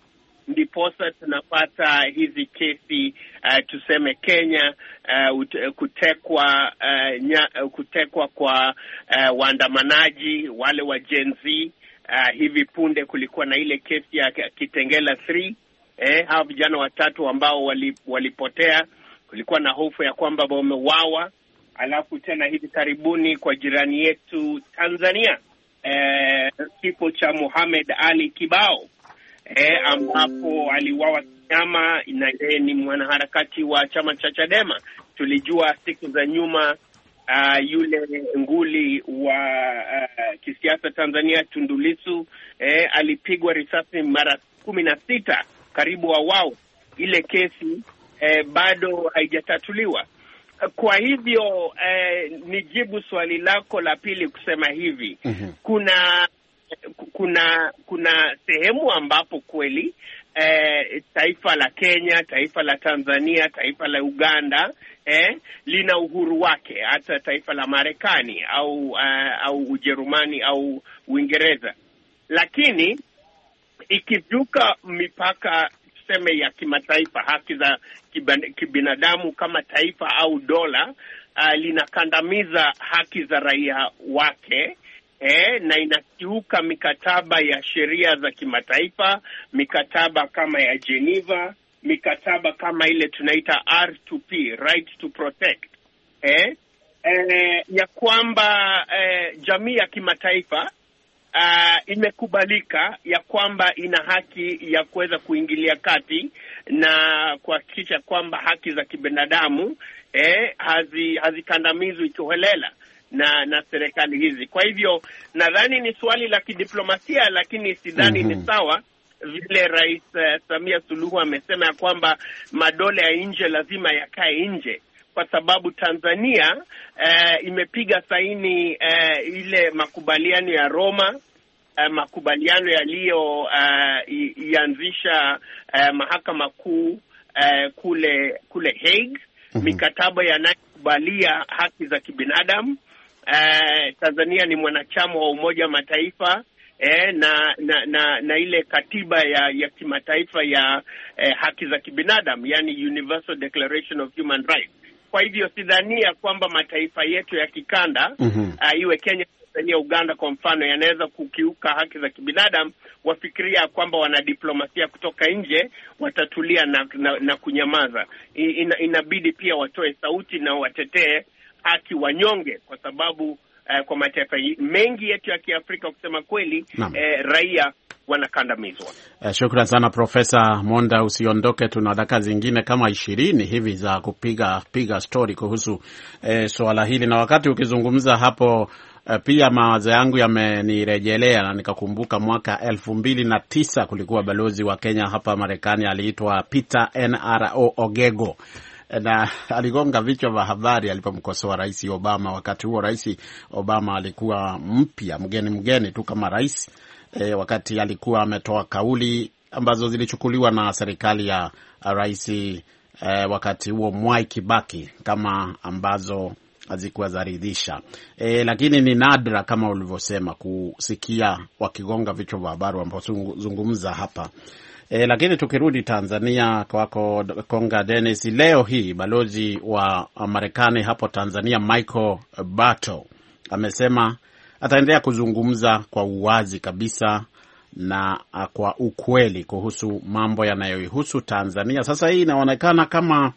ndiposa tunapata hizi kesi uh, tuseme Kenya, uh, kutekwa uh, nya, kutekwa kwa uh, waandamanaji wale wa Gen Z. Uh, hivi punde kulikuwa na ile kesi ya Kitengela three, eh, hao vijana watatu ambao walipotea, kulikuwa na hofu ya kwamba wameuawa. Alafu tena hivi karibuni kwa jirani yetu Tanzania, eh, kifo cha Mohamed Ali Kibao, eh, ambapo aliuawa kinyama, na yeye ni mwanaharakati wa chama cha Chadema. Tulijua siku za nyuma uh, yule nguli wa uh, kisiasa Tanzania Tundu Lissu, eh, alipigwa risasi mara kumi na sita karibu wa wao. Ile kesi eh, bado haijatatuliwa. Kwa hivyo eh, nijibu swali lako la pili kusema hivi, mm-hmm. kuna kuna kuna sehemu ambapo kweli eh, taifa la Kenya, taifa la Tanzania, taifa la Uganda eh, lina uhuru wake, hata taifa la Marekani au uh, au Ujerumani au Uingereza. Lakini ikivuka mipaka tuseme ya kimataifa, haki za kibinadamu kama taifa au dola uh, linakandamiza haki za raia wake, eh, na inakiuka mikataba ya sheria za kimataifa, mikataba kama ya Geneva, mikataba kama ile tunaita R two P, right to protect, eh, eh, ya kwamba eh, jamii ya kimataifa Uh, imekubalika ya kwamba ina haki ya kuweza kuingilia kati na kuhakikisha kwamba haki za kibinadamu eh, hazi hazikandamizwi kiholela na na serikali hizi. Kwa hivyo nadhani ni swali la kidiplomasia, lakini sidhani mm-hmm. ni sawa vile Rais uh, Samia Suluhu amesema ya kwamba madola ya nje lazima yakae nje, kwa sababu Tanzania uh, imepiga saini uh, ile makubaliano ya Roma, uh, makubaliano yaliyo uh, ianzisha uh, mahakama kuu uh, kule kule Hague, mm-hmm. mikataba yanayokubalia haki za kibinadamu. Uh, Tanzania ni mwanachama wa Umoja wa Mataifa eh, na, na na na ile katiba ya ya kimataifa ya eh, haki za kibinadamu, yani Universal Declaration of Human Rights. Kwa hivyo sidhania kwamba mataifa yetu ya kikanda mm-hmm. uh, iwe Kenya, Tanzania, Uganda kwa mfano, yanaweza kukiuka haki za kibinadamu, wafikiria kwamba wana diplomasia kutoka nje watatulia na, na, na kunyamaza. Ina, inabidi pia watoe sauti na watetee haki wanyonge, kwa sababu uh, kwa mataifa mengi yetu ya Kiafrika kusema kweli eh, raia wanakandamizwa. Uh, shukran sana Profesa Monda, usiondoke, tuna dakika zingine kama ishirini hivi za kupiga piga story kuhusu eh, swala hili. Na wakati ukizungumza hapo uh, pia mawazo yangu yamenirejelea na nikakumbuka mwaka elfu mbili na tisa kulikuwa balozi wa Kenya hapa Marekani aliitwa Peter N R O Ogego, na aligonga vichwa vya habari alipomkosoa Rais Obama. Wakati huo Rais Obama alikuwa mpya, mgeni mgeni tu kama rais. E, wakati alikuwa ametoa kauli ambazo zilichukuliwa na serikali ya Rais e, wakati huo Mwai Kibaki kama ambazo hazikuwa zaridhisha. E, lakini ni nadra kama ulivyosema kusikia wakigonga vichwa vya habari ambao zungumza hapa. E, lakini tukirudi Tanzania kwako Konga Dennis, leo hii balozi wa Marekani hapo Tanzania Michael Bato amesema ataendelea kuzungumza kwa uwazi kabisa na kwa ukweli kuhusu mambo yanayoihusu Tanzania. Sasa hii inaonekana kama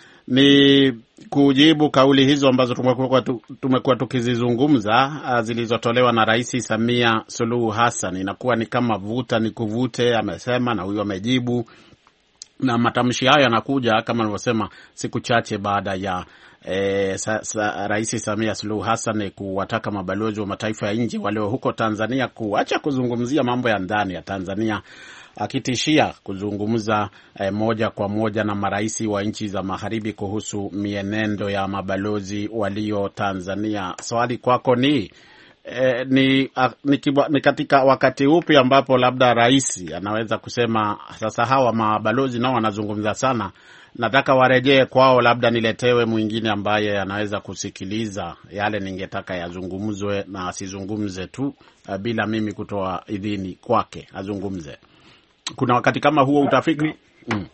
ni kujibu kauli hizo ambazo tumekuwa tumekuwa tukizizungumza zilizotolewa na Rais Samia Suluhu Hassan. Inakuwa ni kama vuta ni kuvute, amesema na huyo amejibu, na matamshi hayo yanakuja kama nilivyosema siku chache baada ya E, sa, sa, Rais Samia Suluhu Hassan kuwataka mabalozi wa mataifa ya nje walio huko Tanzania kuacha kuzungumzia mambo ya ndani ya Tanzania, akitishia kuzungumza e, moja kwa moja na marais wa nchi za magharibi kuhusu mienendo ya mabalozi walio Tanzania. Swali kwako ni e, ni, a, ni, kiba, ni katika wakati upi ambapo labda rais anaweza kusema sasa hawa mabalozi nao wanazungumza sana, nataka warejee kwao, labda niletewe mwingine ambaye anaweza kusikiliza yale ningetaka yazungumzwe na asizungumze tu uh, bila mimi kutoa idhini kwake azungumze. kuna wakati kama huo utafika? Mm.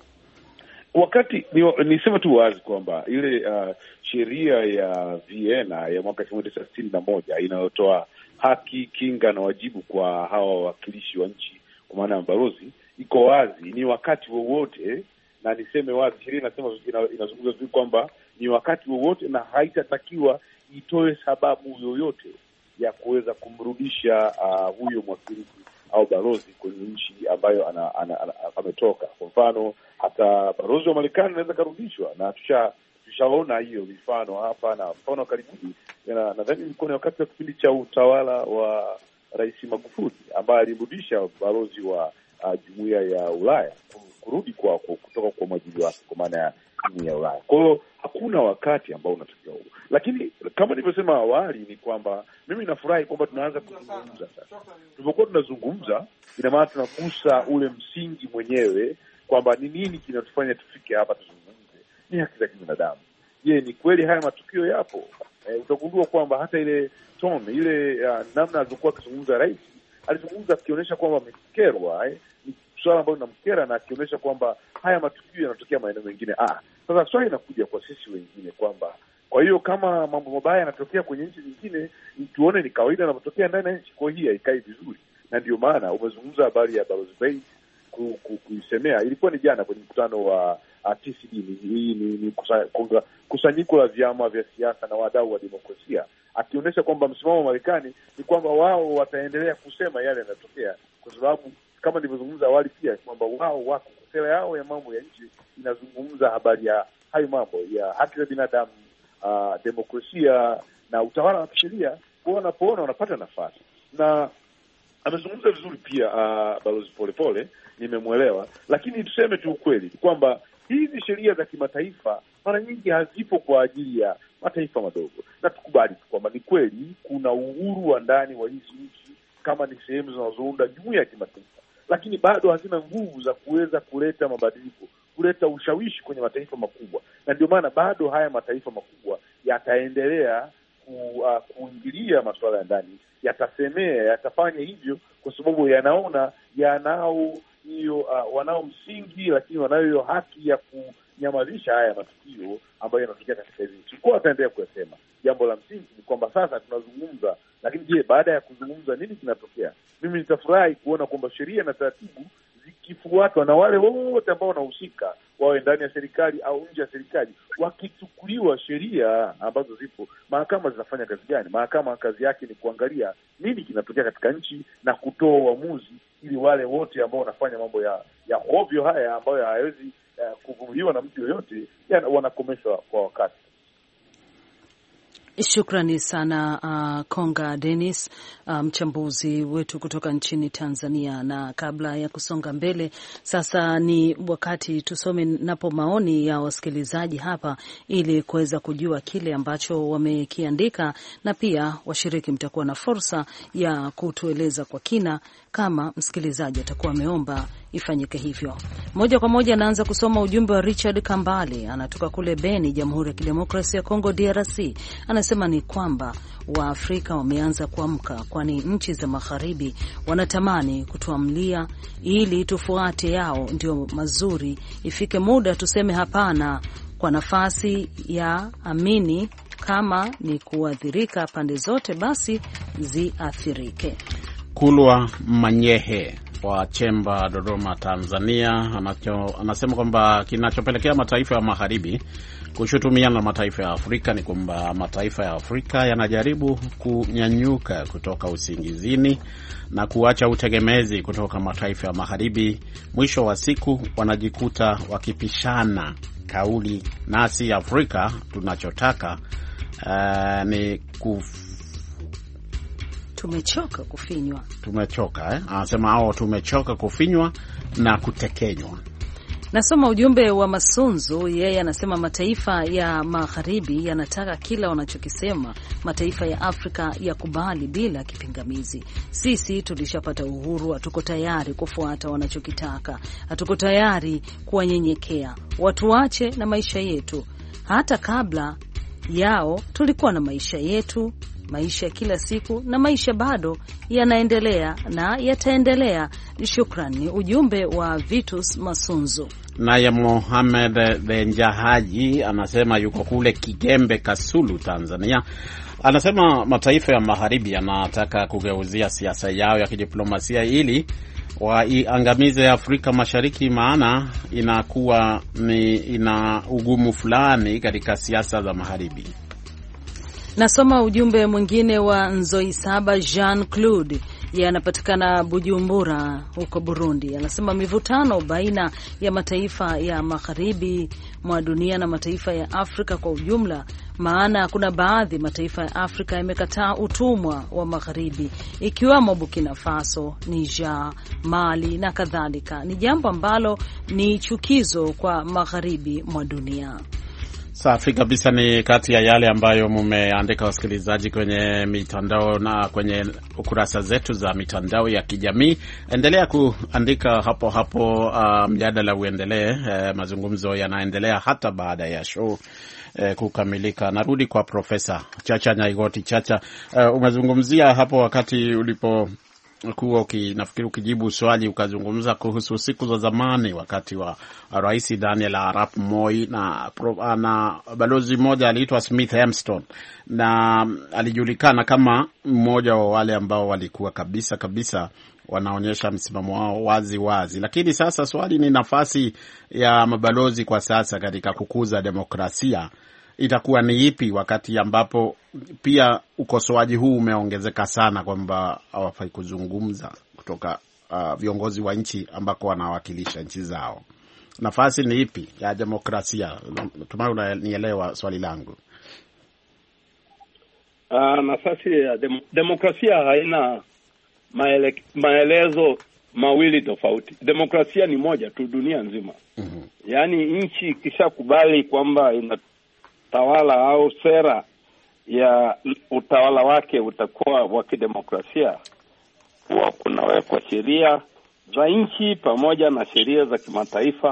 Wakati nisema tu wazi kwamba ile uh, sheria ya Vienna ya mwaka elfu moja mia tisa sitini na moja inayotoa haki, kinga na wajibu kwa hawa wawakilishi wa nchi kwa maana ya balozi iko wazi, ni wakati wowote, na niseme wazi, sheria inasema inazungumza vizuri kwamba ni wakati wowote na haitatakiwa itoe sababu yoyote ya kuweza kumrudisha uh, huyo mwakilishi au balozi kwenye nchi ambayo ana, ana, ana, ametoka. Kwa mfano, hata balozi wa Marekani anaweza karudishwa, na tusha tushaona hiyo mifano hapa, na mfano karibuni nadhani ilikuwa ni wakati wa kipindi cha utawala wa Rais Magufuli ambaye alirudisha balozi wa uh, Jumuiya ya Ulaya kurudi kwa, kwa kutoka kwa mwajili wake kwa maana ya Jumuiya ya Ulaya. Kwa hiyo hakuna wakati ambao unatakiwa huo. Lakini kama nilivyosema awali ni kwamba mimi nafurahi kwamba tunaanza kuzungumza sasa. Tulipokuwa tunazungumza, ina maana tunagusa ule msingi mwenyewe kwamba ni nini kinatufanya tufike hapa tuzungumze. Ni haki za kibinadamu. Je, ni kweli haya matukio yapo? E, utagundua kwamba hata ile tone, ile uh, namna alizokuwa akizungumza rais, alizungumza akionyesha kwamba amekerwa, eh, ni swala ambalo linamkera, na akionyesha kwamba haya matukio yanatokea maeneo mengine. Ah, sasa swali inakuja kwa sisi wengine kwamba kwa hiyo kama mambo mabaya yanatokea kwenye nchi nyingine, tuone ni kawaida yanapotokea ndani ya nchi, kwa hiyo haikai vizuri. Na ndio maana umezungumza habari ya Balozi Bey ku, ku, kuisemea. Ilikuwa ni jana kwenye mkutano wa T C D. Hii ni, ni kusa, kunga, kusanyiko la vyama vya siasa na wadau wa demokrasia, akionyesha kwamba msimamo wa Marekani ni kwamba wao wataendelea kusema yale yanatokea, kwa sababu kama nilivyozungumza awali pia kwamba wao wako sera yao ya mambo ya nchi inazungumza habari ya hayo mambo ya haki za binadamu, uh, demokrasia na utawala wa kisheria. Kwa wanapoona wanapata nafasi, na amezungumza vizuri pia uh, Balozi Polepole, nimemwelewa. Lakini tuseme tu ukweli kwamba hizi sheria za kimataifa mara nyingi hazipo kwa ajili ya mataifa madogo, na tukubali kwamba ni kweli kuna uhuru wa ndani wa hizi nchi kama ni sehemu zinazounda jumuiya ya kimataifa, lakini bado hazina nguvu za kuweza kuleta mabadiliko, kuleta ushawishi kwenye mataifa makubwa. Na ndio maana bado haya mataifa makubwa yataendelea ku, uh, kuingilia masuala ya ndani, yatasemea, yatafanya hivyo kwa sababu yanaona yanao hiyo uh, wanao msingi, lakini wanayo hiyo haki ya kunyamazisha haya matukio ambayo yanatokea katika hizi nchi. Kwa wataendelea kusema. Jambo la msingi ni kwamba sasa tunazungumza, lakini je, baada ya kuzungumza nini kinatokea? Mimi nitafurahi kuona kwamba sheria na taratibu zikifuatwa na wale wote ambao wanahusika, wawe ndani ya serikali au nje ya serikali, wakichukuliwa sheria ambazo zipo. Mahakama zinafanya kazi gani? Mahakama kazi yake ni kuangalia nini kinatokea katika nchi na kutoa uamuzi, ili wale wote ambao wanafanya mambo ya ya ovyo haya ambayo hayawezi uh, kuvumiliwa na mtu yoyote, wanakomeshwa kwa wakati. Shukrani sana uh, Konga Dennis, mchambuzi um, wetu kutoka nchini Tanzania. Na kabla ya kusonga mbele, sasa ni wakati tusome napo maoni ya wasikilizaji hapa, ili kuweza kujua kile ambacho wamekiandika, na pia washiriki mtakuwa na fursa ya kutueleza kwa kina kama msikilizaji atakuwa ameomba ifanyike hivyo. Moja kwa moja anaanza kusoma ujumbe wa Richard Kambale, anatoka kule Beni, Jamhuri ya Kidemokrasia ya Kongo D R C. Anasema ni kwamba Waafrika wameanza kuamka, kwani nchi za magharibi wanatamani kutuamlia ili tufuate yao ndio mazuri. Ifike muda tuseme hapana kwa nafasi ya amini, kama ni kuathirika pande zote basi ziathirike. Kulwa Manyehe wa Chemba, Dodoma, Tanzania, anacho, anasema kwamba kinachopelekea mataifa ya magharibi kushutumiana na mataifa ya Afrika ni kwamba mataifa ya Afrika yanajaribu kunyanyuka kutoka usingizini na kuacha utegemezi kutoka mataifa ya magharibi. Mwisho wa siku wanajikuta wakipishana kauli. Nasi Afrika tunachotaka uh, ni kuf Tumechoka kufinywa. Tumechoka eh? Anasema hao tumechoka kufinywa na kutekenywa. Nasoma ujumbe wa Masunzu, yeye anasema mataifa ya magharibi yanataka kila wanachokisema mataifa ya Afrika yakubali bila kipingamizi. Sisi tulishapata uhuru, hatuko tayari kufuata wanachokitaka, hatuko tayari kuwanyenyekea. Watu wache na maisha yetu. Hata kabla yao tulikuwa na maisha yetu maisha ya kila siku, na maisha bado yanaendelea na yataendelea. Shukran. Ni ujumbe wa Vitus Masunzu. Naye Mohamed Benjahaji anasema yuko kule Kigembe, Kasulu, Tanzania. Anasema mataifa ya magharibi yanataka kugeuzia siasa yao ya kidiplomasia ili waiangamize Afrika Mashariki, maana inakuwa ni ina ugumu fulani katika siasa za magharibi. Nasoma ujumbe mwingine wa Nzoisaba Jean Claude, yanapatikana Bujumbura huko Burundi. Anasema mivutano baina ya mataifa ya magharibi mwa dunia na mataifa ya Afrika kwa ujumla, maana kuna baadhi mataifa ya Afrika yamekataa utumwa wa magharibi, ikiwemo Burkina Faso, Niger, Mali na kadhalika. Ni jambo ambalo ni chukizo kwa magharibi mwa dunia. Safi kabisa. Ni kati ya yale ambayo mumeandika wasikilizaji kwenye mitandao na kwenye ukurasa zetu za mitandao ya kijamii. Endelea kuandika hapo hapo, uh, mjadala uendelee. Uh, mazungumzo yanaendelea hata baada ya show uh, kukamilika. Narudi kwa Profesa Chacha Nyaigoti. Chacha, uh, umezungumzia hapo wakati ulipo kuwa nafikiri ukijibu swali ukazungumza kuhusu siku za zamani wakati wa Rais Daniel Arap Moi na, na balozi mmoja aliitwa Smith Hempston, na alijulikana kama mmoja wa wale ambao walikuwa kabisa kabisa wanaonyesha msimamo wao wazi wazi. Lakini sasa swali ni nafasi ya mabalozi kwa sasa katika kukuza demokrasia itakuwa ni ipi, wakati ambapo pia ukosoaji huu umeongezeka sana kwamba hawafai kuzungumza kutoka uh, viongozi wa nchi ambako wanawakilisha nchi zao. Nafasi ni ipi ya demokrasia? Natumai unanielewa swali langu. Uh, nafasi ya dem- demokrasia haina maele- maelezo mawili tofauti. Demokrasia ni moja tu dunia nzima. Mm-hmm. Yaani nchi ikishakubali kwamba ina tawala au sera ya utawala wake utakuwa wa kidemokrasia, huwa kunawekwa sheria za nchi pamoja na sheria za kimataifa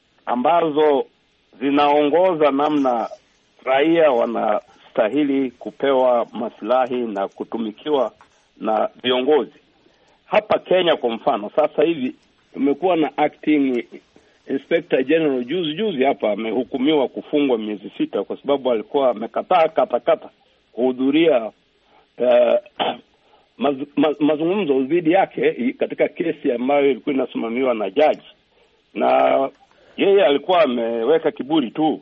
ambazo zinaongoza namna raia wanastahili kupewa maslahi na kutumikiwa na viongozi. Hapa Kenya kwa mfano, sasa hivi tumekuwa na acting Inspector General juzi juzi hapa amehukumiwa kufungwa miezi sita kwa sababu alikuwa amekataa kata kata kuhudhuria uh, maz, maz, mazungumzo dhidi yake katika kesi ambayo ilikuwa inasimamiwa na jaji, na yeye alikuwa ameweka kiburi tu.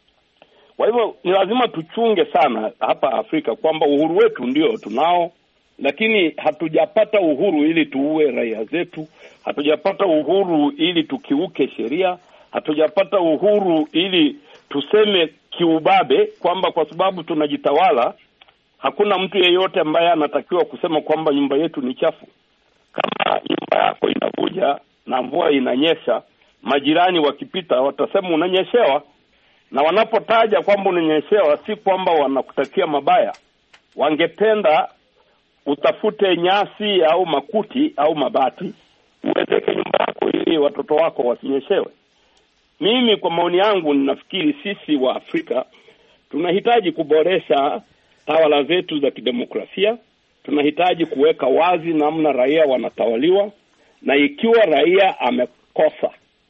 Kwa hivyo ni lazima tuchunge sana hapa Afrika kwamba uhuru wetu ndio tunao, lakini hatujapata uhuru ili tuue raia zetu, hatujapata uhuru ili tukiuke sheria, hatujapata uhuru ili tuseme kiubabe kwamba kwa sababu tunajitawala hakuna mtu yeyote ambaye anatakiwa kusema kwamba nyumba yetu ni chafu. Kama nyumba yako inavuja na mvua inanyesha, majirani wakipita watasema unanyeshewa, na wanapotaja kwamba unanyeshewa si kwamba wanakutakia mabaya. Wangependa utafute nyasi au makuti au mabati uwezeke nyumba yako ili watoto wako wasinyeshewe. Mimi kwa maoni yangu ninafikiri sisi wa Afrika tunahitaji kuboresha tawala zetu za kidemokrasia. Tunahitaji kuweka wazi namna raia wanatawaliwa, na ikiwa raia amekosa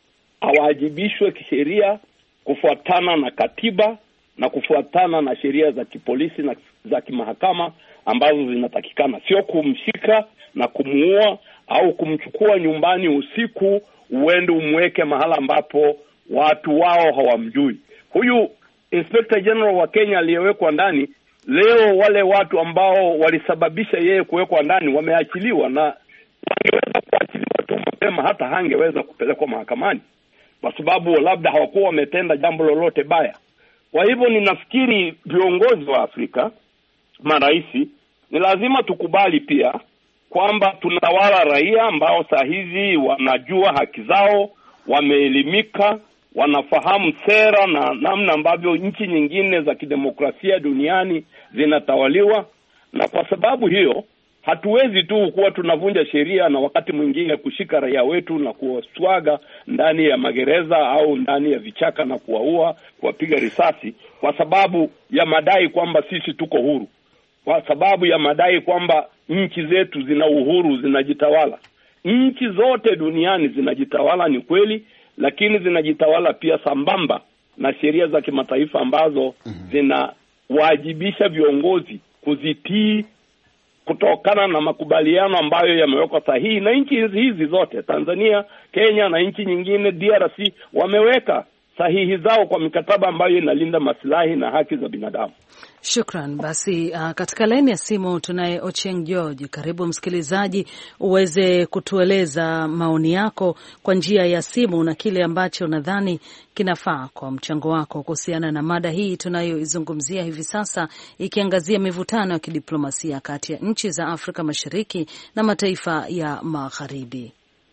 awajibishwe kisheria kufuatana na katiba na kufuatana na sheria za kipolisi na za kimahakama ambazo zinatakikana, sio kumshika na kumuua au kumchukua nyumbani usiku uende umweke mahala ambapo watu wao hawamjui. Huyu Inspector General wa Kenya aliyewekwa ndani leo, wale watu ambao walisababisha yeye kuwekwa ndani wameachiliwa, na wangeweza kuachiliwa tu mapema, hata hangeweza kupelekwa mahakamani kwa sababu labda hawakuwa wametenda jambo lolote baya. Kwa hivyo ninafikiri viongozi wa Afrika, maraisi, ni lazima tukubali pia kwamba tunatawala raia ambao saa hizi wanajua haki zao, wameelimika, wanafahamu sera na namna ambavyo nchi nyingine za kidemokrasia duniani zinatawaliwa. Na kwa sababu hiyo hatuwezi tu kuwa tunavunja sheria na wakati mwingine kushika raia wetu na kuwaswaga ndani ya magereza au ndani ya vichaka na kuwaua, kuwapiga risasi kwa sababu ya madai kwamba sisi tuko huru. kwa sababu ya madai kwamba nchi zetu zina uhuru, zinajitawala. Nchi zote duniani zinajitawala, ni kweli, lakini zinajitawala pia sambamba na sheria za kimataifa ambazo zinawajibisha viongozi kuzitii kutokana na makubaliano ambayo yamewekwa sahihi na nchi hizi hizi zote, Tanzania, Kenya na nchi nyingine, D R C, wameweka sahihi zao kwa mikataba ambayo inalinda maslahi na haki za binadamu. Shukran. Basi uh, katika laini ya simu tunaye Ochieng George. Karibu msikilizaji, uweze kutueleza maoni yako kwa njia ya simu na kile ambacho nadhani kinafaa kwa mchango wako kuhusiana na mada hii tunayoizungumzia hivi sasa, ikiangazia mivutano ya kidiplomasia kati ya nchi za Afrika Mashariki na mataifa ya Magharibi.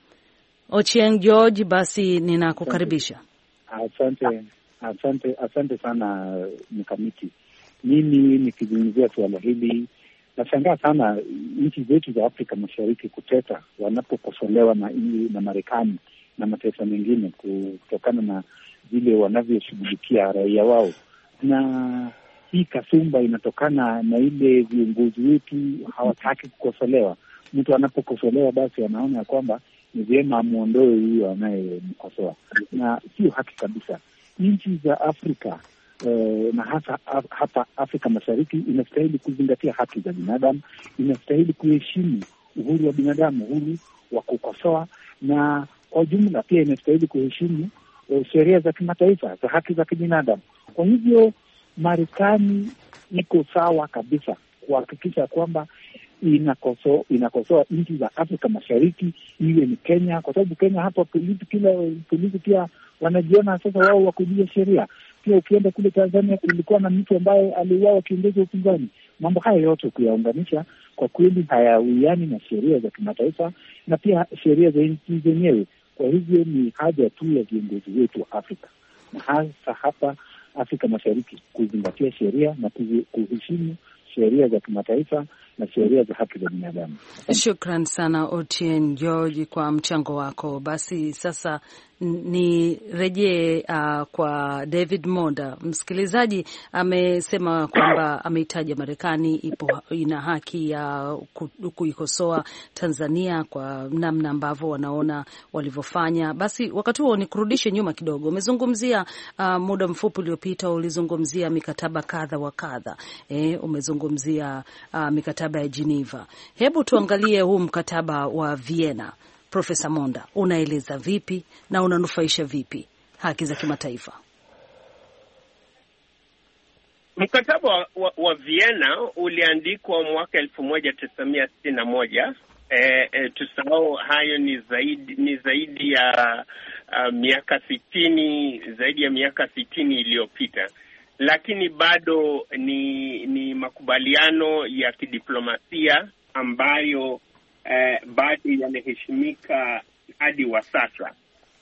Ochieng George, basi ninakukaribisha. Asante, asante, asante sana mkamiti. Mimi nikizungumzia suala hili, nashangaa sana nchi zetu za Afrika Mashariki kuteta wanapokosolewa na na Marekani na mataifa mengine kutokana na vile wanavyoshughulikia raia wao. Na hii kasumba inatokana na ile viongozi wetu hawataki kukosolewa. Mtu anapokosolewa basi anaona ya kwamba ni vyema amuondoe huyo anayemkosoa, na sio haki kabisa. Nchi za Afrika eh, na hasa af, hapa Afrika Mashariki inastahili kuzingatia haki za binadamu, inastahili kuheshimu uhuru wa binadamu, uhuru wa kukosoa, na kwa jumla pia inastahili kuheshimu eh, sheria za kimataifa za haki za kibinadamu. Kwa hivyo Marekani iko sawa kabisa kuhakikisha kwamba inakosoa inakosoa nchi za Afrika Mashariki, iwe ni Kenya, kwa sababu Kenya hapa polisi kila polisi pia wanajiona sasa wao wakujia sheria. Pia ukienda kule Tanzania kulikuwa na mtu ambaye aliuawa kiongozi wa upinzani. Mambo haya yote kuyaunganisha kwa kweli hayawiani na sheria za kimataifa na pia sheria za nchi zenyewe. Kwa hivyo ni haja tu ya viongozi wetu wa Afrika na hasa hapa Afrika Mashariki kuzingatia sheria na kuheshimu sheria za kimataifa na sheria za haki za binadamu. Shukran sana Ochieng George kwa mchango wako. Basi sasa ni rejee uh, kwa David Monda. Msikilizaji amesema kwamba ameitaja Marekani ipo ina haki ya kuikosoa Tanzania kwa namna ambavyo wanaona walivyofanya. Basi wakati huo ni kurudishe nyuma kidogo. Umezungumzia uh, muda mfupi uliopita ulizungumzia mikataba kadha wa kadha. Eh, umezungumzia uh, mikataba ya Geneva. Hebu tuangalie huu mkataba wa Vienna. Profesa Monda, unaeleza vipi na unanufaisha vipi haki za kimataifa? Mkataba wa, wa, wa Vienna uliandikwa mwaka elfu moja tisa mia sitini na moja. E, e, tusahau hayo ni zaidi ni zaidi ya uh, miaka sitini zaidi ya miaka sitini iliyopita, lakini bado ni ni makubaliano ya kidiplomasia ambayo Eh, bado yanaheshimika hadi wa sasa.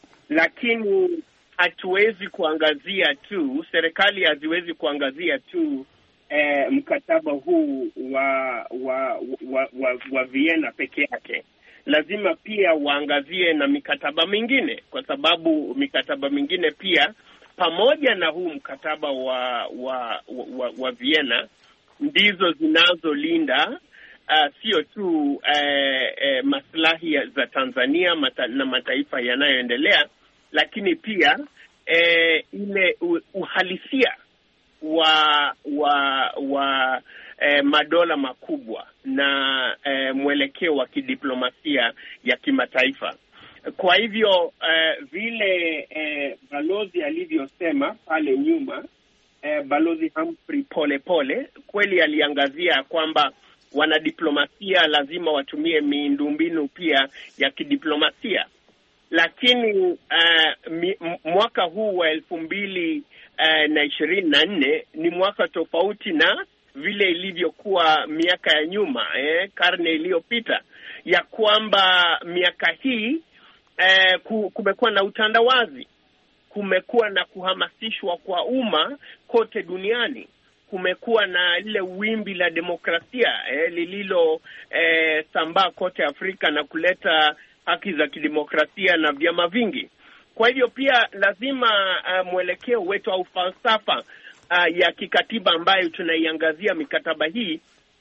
Lakini hatuwezi kuangazia tu, serikali haziwezi kuangazia tu eh, mkataba huu wa wa wa, wa, wa Vienna peke yake. Lazima pia waangazie na mikataba mingine, kwa sababu mikataba mingine pia pamoja na huu mkataba wa wa wa, wa Vienna ndizo zinazolinda Uh, sio tu uh, uh, maslahi za Tanzania mata, na mataifa yanayoendelea, lakini pia uh, ile uhalisia wa wa wa uh, madola makubwa na uh, mwelekeo wa kidiplomasia ya kimataifa. Kwa hivyo uh, vile uh, balozi alivyosema pale nyuma, uh, balozi Humphrey Polepole kweli aliangazia kwamba wanadiplomasia lazima watumie miundombinu pia ya kidiplomasia, lakini uh, mi, mwaka huu wa elfu mbili uh, na ishirini na nne ni mwaka tofauti na vile ilivyokuwa miaka ya nyuma, eh, karne iliyopita, ya kwamba miaka hii eh, kumekuwa na utandawazi, kumekuwa na kuhamasishwa kwa umma kote duniani, kumekuwa na lile wimbi la demokrasia eh, lililo eh, sambaa kote Afrika na kuleta haki za kidemokrasia na vyama vingi. Kwa hivyo pia lazima uh, mwelekeo wetu au falsafa uh, ya kikatiba ambayo tunaiangazia mikataba hii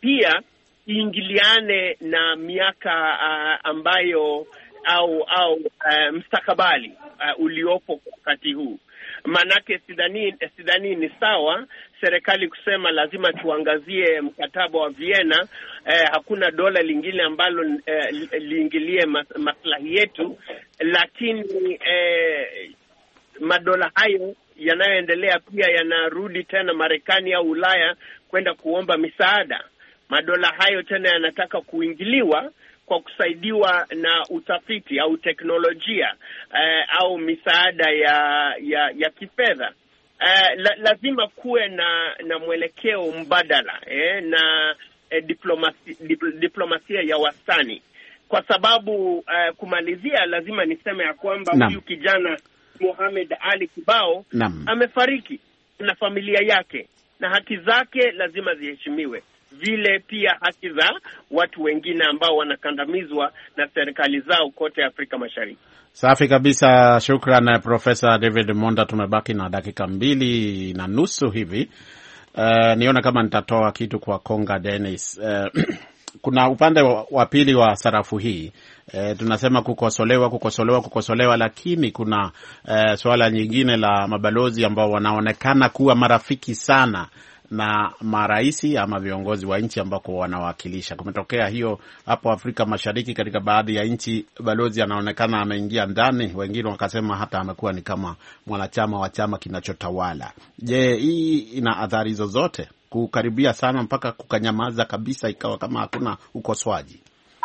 pia iingiliane na miaka uh, ambayo au au uh, mstakabali uh, uliopo wakati huu. Manake sidhani sidhani ni sawa serikali kusema lazima tuangazie mkataba wa Vienna. Eh, hakuna dola lingine ambalo eh, liingilie mas, maslahi yetu, lakini eh, madola hayo yanayoendelea pia yanarudi tena Marekani au Ulaya kwenda kuomba misaada. Madola hayo tena yanataka kuingiliwa kwa kusaidiwa na utafiti au teknolojia eh, au misaada ya ya, ya kifedha. Eh, la, lazima kuwe na na mwelekeo mbadala eh, na eh, diplomasi, dip, diplomasia ya wastani, kwa sababu eh, kumalizia lazima niseme ya kwamba huyu kijana Mohamed Ali Kibao Nam. amefariki na familia yake, na haki zake lazima ziheshimiwe, vile pia haki za watu wengine ambao wanakandamizwa na serikali zao kote Afrika Mashariki. Safi kabisa, shukran Profesa David Monda. Tumebaki na dakika mbili na nusu hivi. Uh, niona kama nitatoa kitu kwa Konga Dennis. Uh, kuna upande wa pili wa sarafu hii. E, tunasema kukosolewa kukosolewa kukosolewa, lakini kuna e, swala nyingine la mabalozi ambao wanaonekana kuwa marafiki sana na maraisi ama viongozi wa nchi ambako wanawakilisha. Kumetokea hiyo hapo Afrika Mashariki, katika baadhi ya nchi balozi anaonekana ameingia ndani, wengine wakasema hata amekuwa ni kama mwanachama wa chama kinachotawala. Je, hii ina athari zozote kukaribia sana mpaka kukanyamaza kabisa ikawa kama hakuna ukosoaji?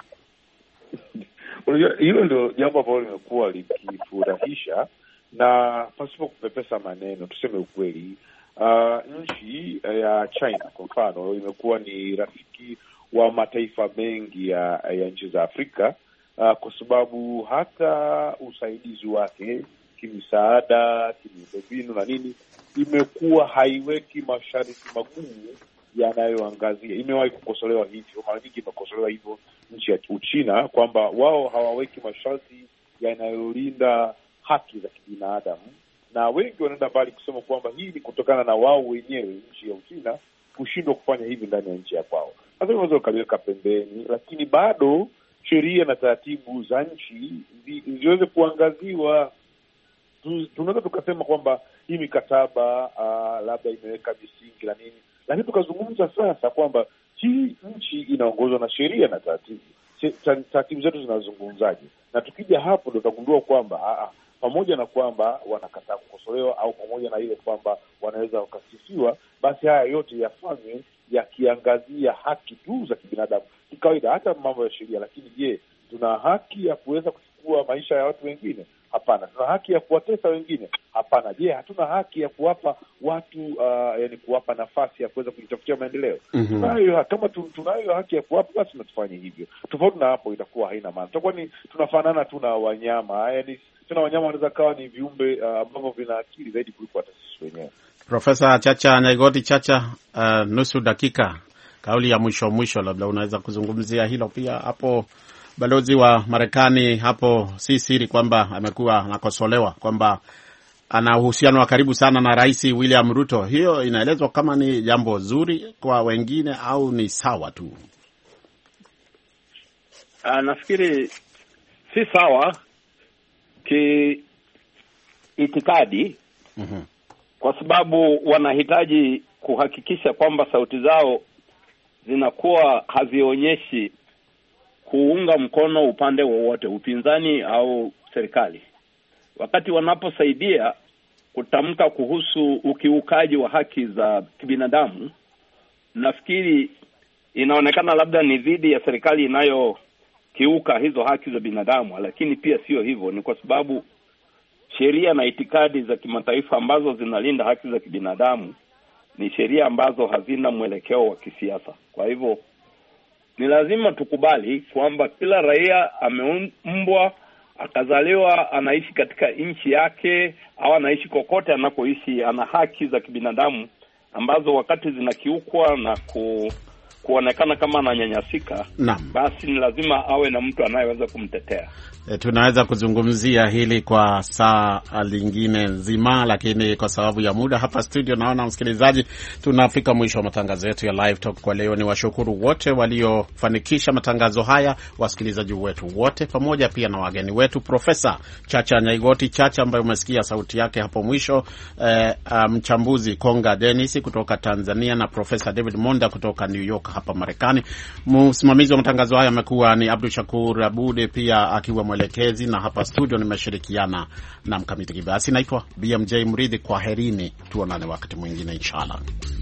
Unajua, hilo ndio jambo ambalo limekuwa likifurahisha, na pasipo kupepesa maneno tuseme ukweli. Uh, nchi ya China kwa mfano imekuwa ni rafiki wa mataifa mengi ya, ya nchi za Afrika uh, kwa sababu hata usaidizi wake kimisaada, kimiundombinu na nini imekuwa haiweki masharti magumu yanayoangazia. Imewahi kukosolewa hivyo, mara nyingi imekosolewa hivyo nchi ya Uchina kwamba wao hawaweki masharti yanayolinda haki za kibinadamu, na wengi wanaenda mbali kusema kwamba hii ni kutokana na wao wenyewe, nchi ya Uchina, kushindwa kufanya hivi ndani ya nchi ya kwao. Sasa unaweza ukaliweka pembeni, lakini bado sheria na taratibu za nchi ziweze kuangaziwa. Tunaweza tukasema kwamba hii mikataba uh, labda imeweka misingi na nini, lakini tukazungumza sasa kwamba hii nchi inaongozwa na sheria na taratibu. Taratibu zetu zinazungumzaje? Na tukija hapo ndio tutagundua kwamba a pamoja na kwamba wanakataa kukosolewa au pamoja na ile kwamba wanaweza wakasifiwa, basi haya yote yafanywe yakiangazia haki tu za kibinadamu kikawaida, hata mambo ya sheria. Lakini je, tuna haki ya kuweza kuchukua maisha ya watu wengine? Hapana. Tuna haki ya kuwatesa wengine? Hapana. Je, hatuna haki ya kuwapa watu uh, yani kuwapa nafasi ya kuweza kujitafutia maendeleo? Mm-hmm. Tunayo, kama tunayo haki ya kuwapa, basi tunatufanye hivyo. Tofauti na hapo itakuwa haina maana. Tutakuwa ni tunafanana tu na wanyama. Yaani tuna wanyama wanaweza kawa ni viumbe uh, ambavyo vina akili zaidi kuliko hata sisi wenyewe. Profesa Chacha Nyaigoti Chacha, uh, nusu dakika, kauli ya mwisho mwisho, labda unaweza kuzungumzia hilo pia. Hapo balozi wa Marekani hapo, si siri kwamba amekuwa anakosolewa kwamba ana uhusiano wa karibu sana na Rais William Ruto. Hiyo inaelezwa kama ni jambo zuri kwa wengine au ni sawa tu? Uh, nafikiri si sawa ki itikadi. Mm-hmm. Kwa sababu wanahitaji kuhakikisha kwamba sauti zao zinakuwa hazionyeshi kuunga mkono upande wowote, upinzani au serikali. Wakati wanaposaidia kutamka kuhusu ukiukaji wa haki za kibinadamu, nafikiri inaonekana labda ni dhidi ya serikali inayokiuka hizo haki za binadamu, lakini pia sio hivyo. Ni kwa sababu sheria na itikadi za kimataifa ambazo zinalinda haki za kibinadamu ni sheria ambazo hazina mwelekeo wa kisiasa. Kwa hivyo ni lazima tukubali kwamba kila raia ameumbwa, akazaliwa, anaishi katika nchi yake au anaishi kokote anakoishi, ana haki za kibinadamu ambazo wakati zinakiukwa na ku, kuonekana kama ananyanyasika, basi ni lazima awe na mtu anayeweza kumtetea. E, tunaweza kuzungumzia hili kwa saa lingine nzima, lakini kwa sababu ya muda hapa studio, naona msikilizaji, tunafika mwisho wa matangazo yetu ya Live Talk kwa leo. Ni washukuru wote waliofanikisha matangazo haya, wasikilizaji wetu wote, pamoja pia na wageni wetu, Profesa Chacha Nyaigoti Chacha ambaye umesikia sauti yake hapo mwisho, mchambuzi um, Konga Dennis kutoka Tanzania, na Profesa David Monda kutoka New York hapa Marekani. Msimamizi wa matangazo haya amekuwa ni Abdul Shakur Abude, pia akiwa mwelekezi, na hapa studio nimeshirikiana na Mkamiti Kibayasi. Naitwa B M J Mridhi. Kwaherini, tuonane wakati mwingine inshallah.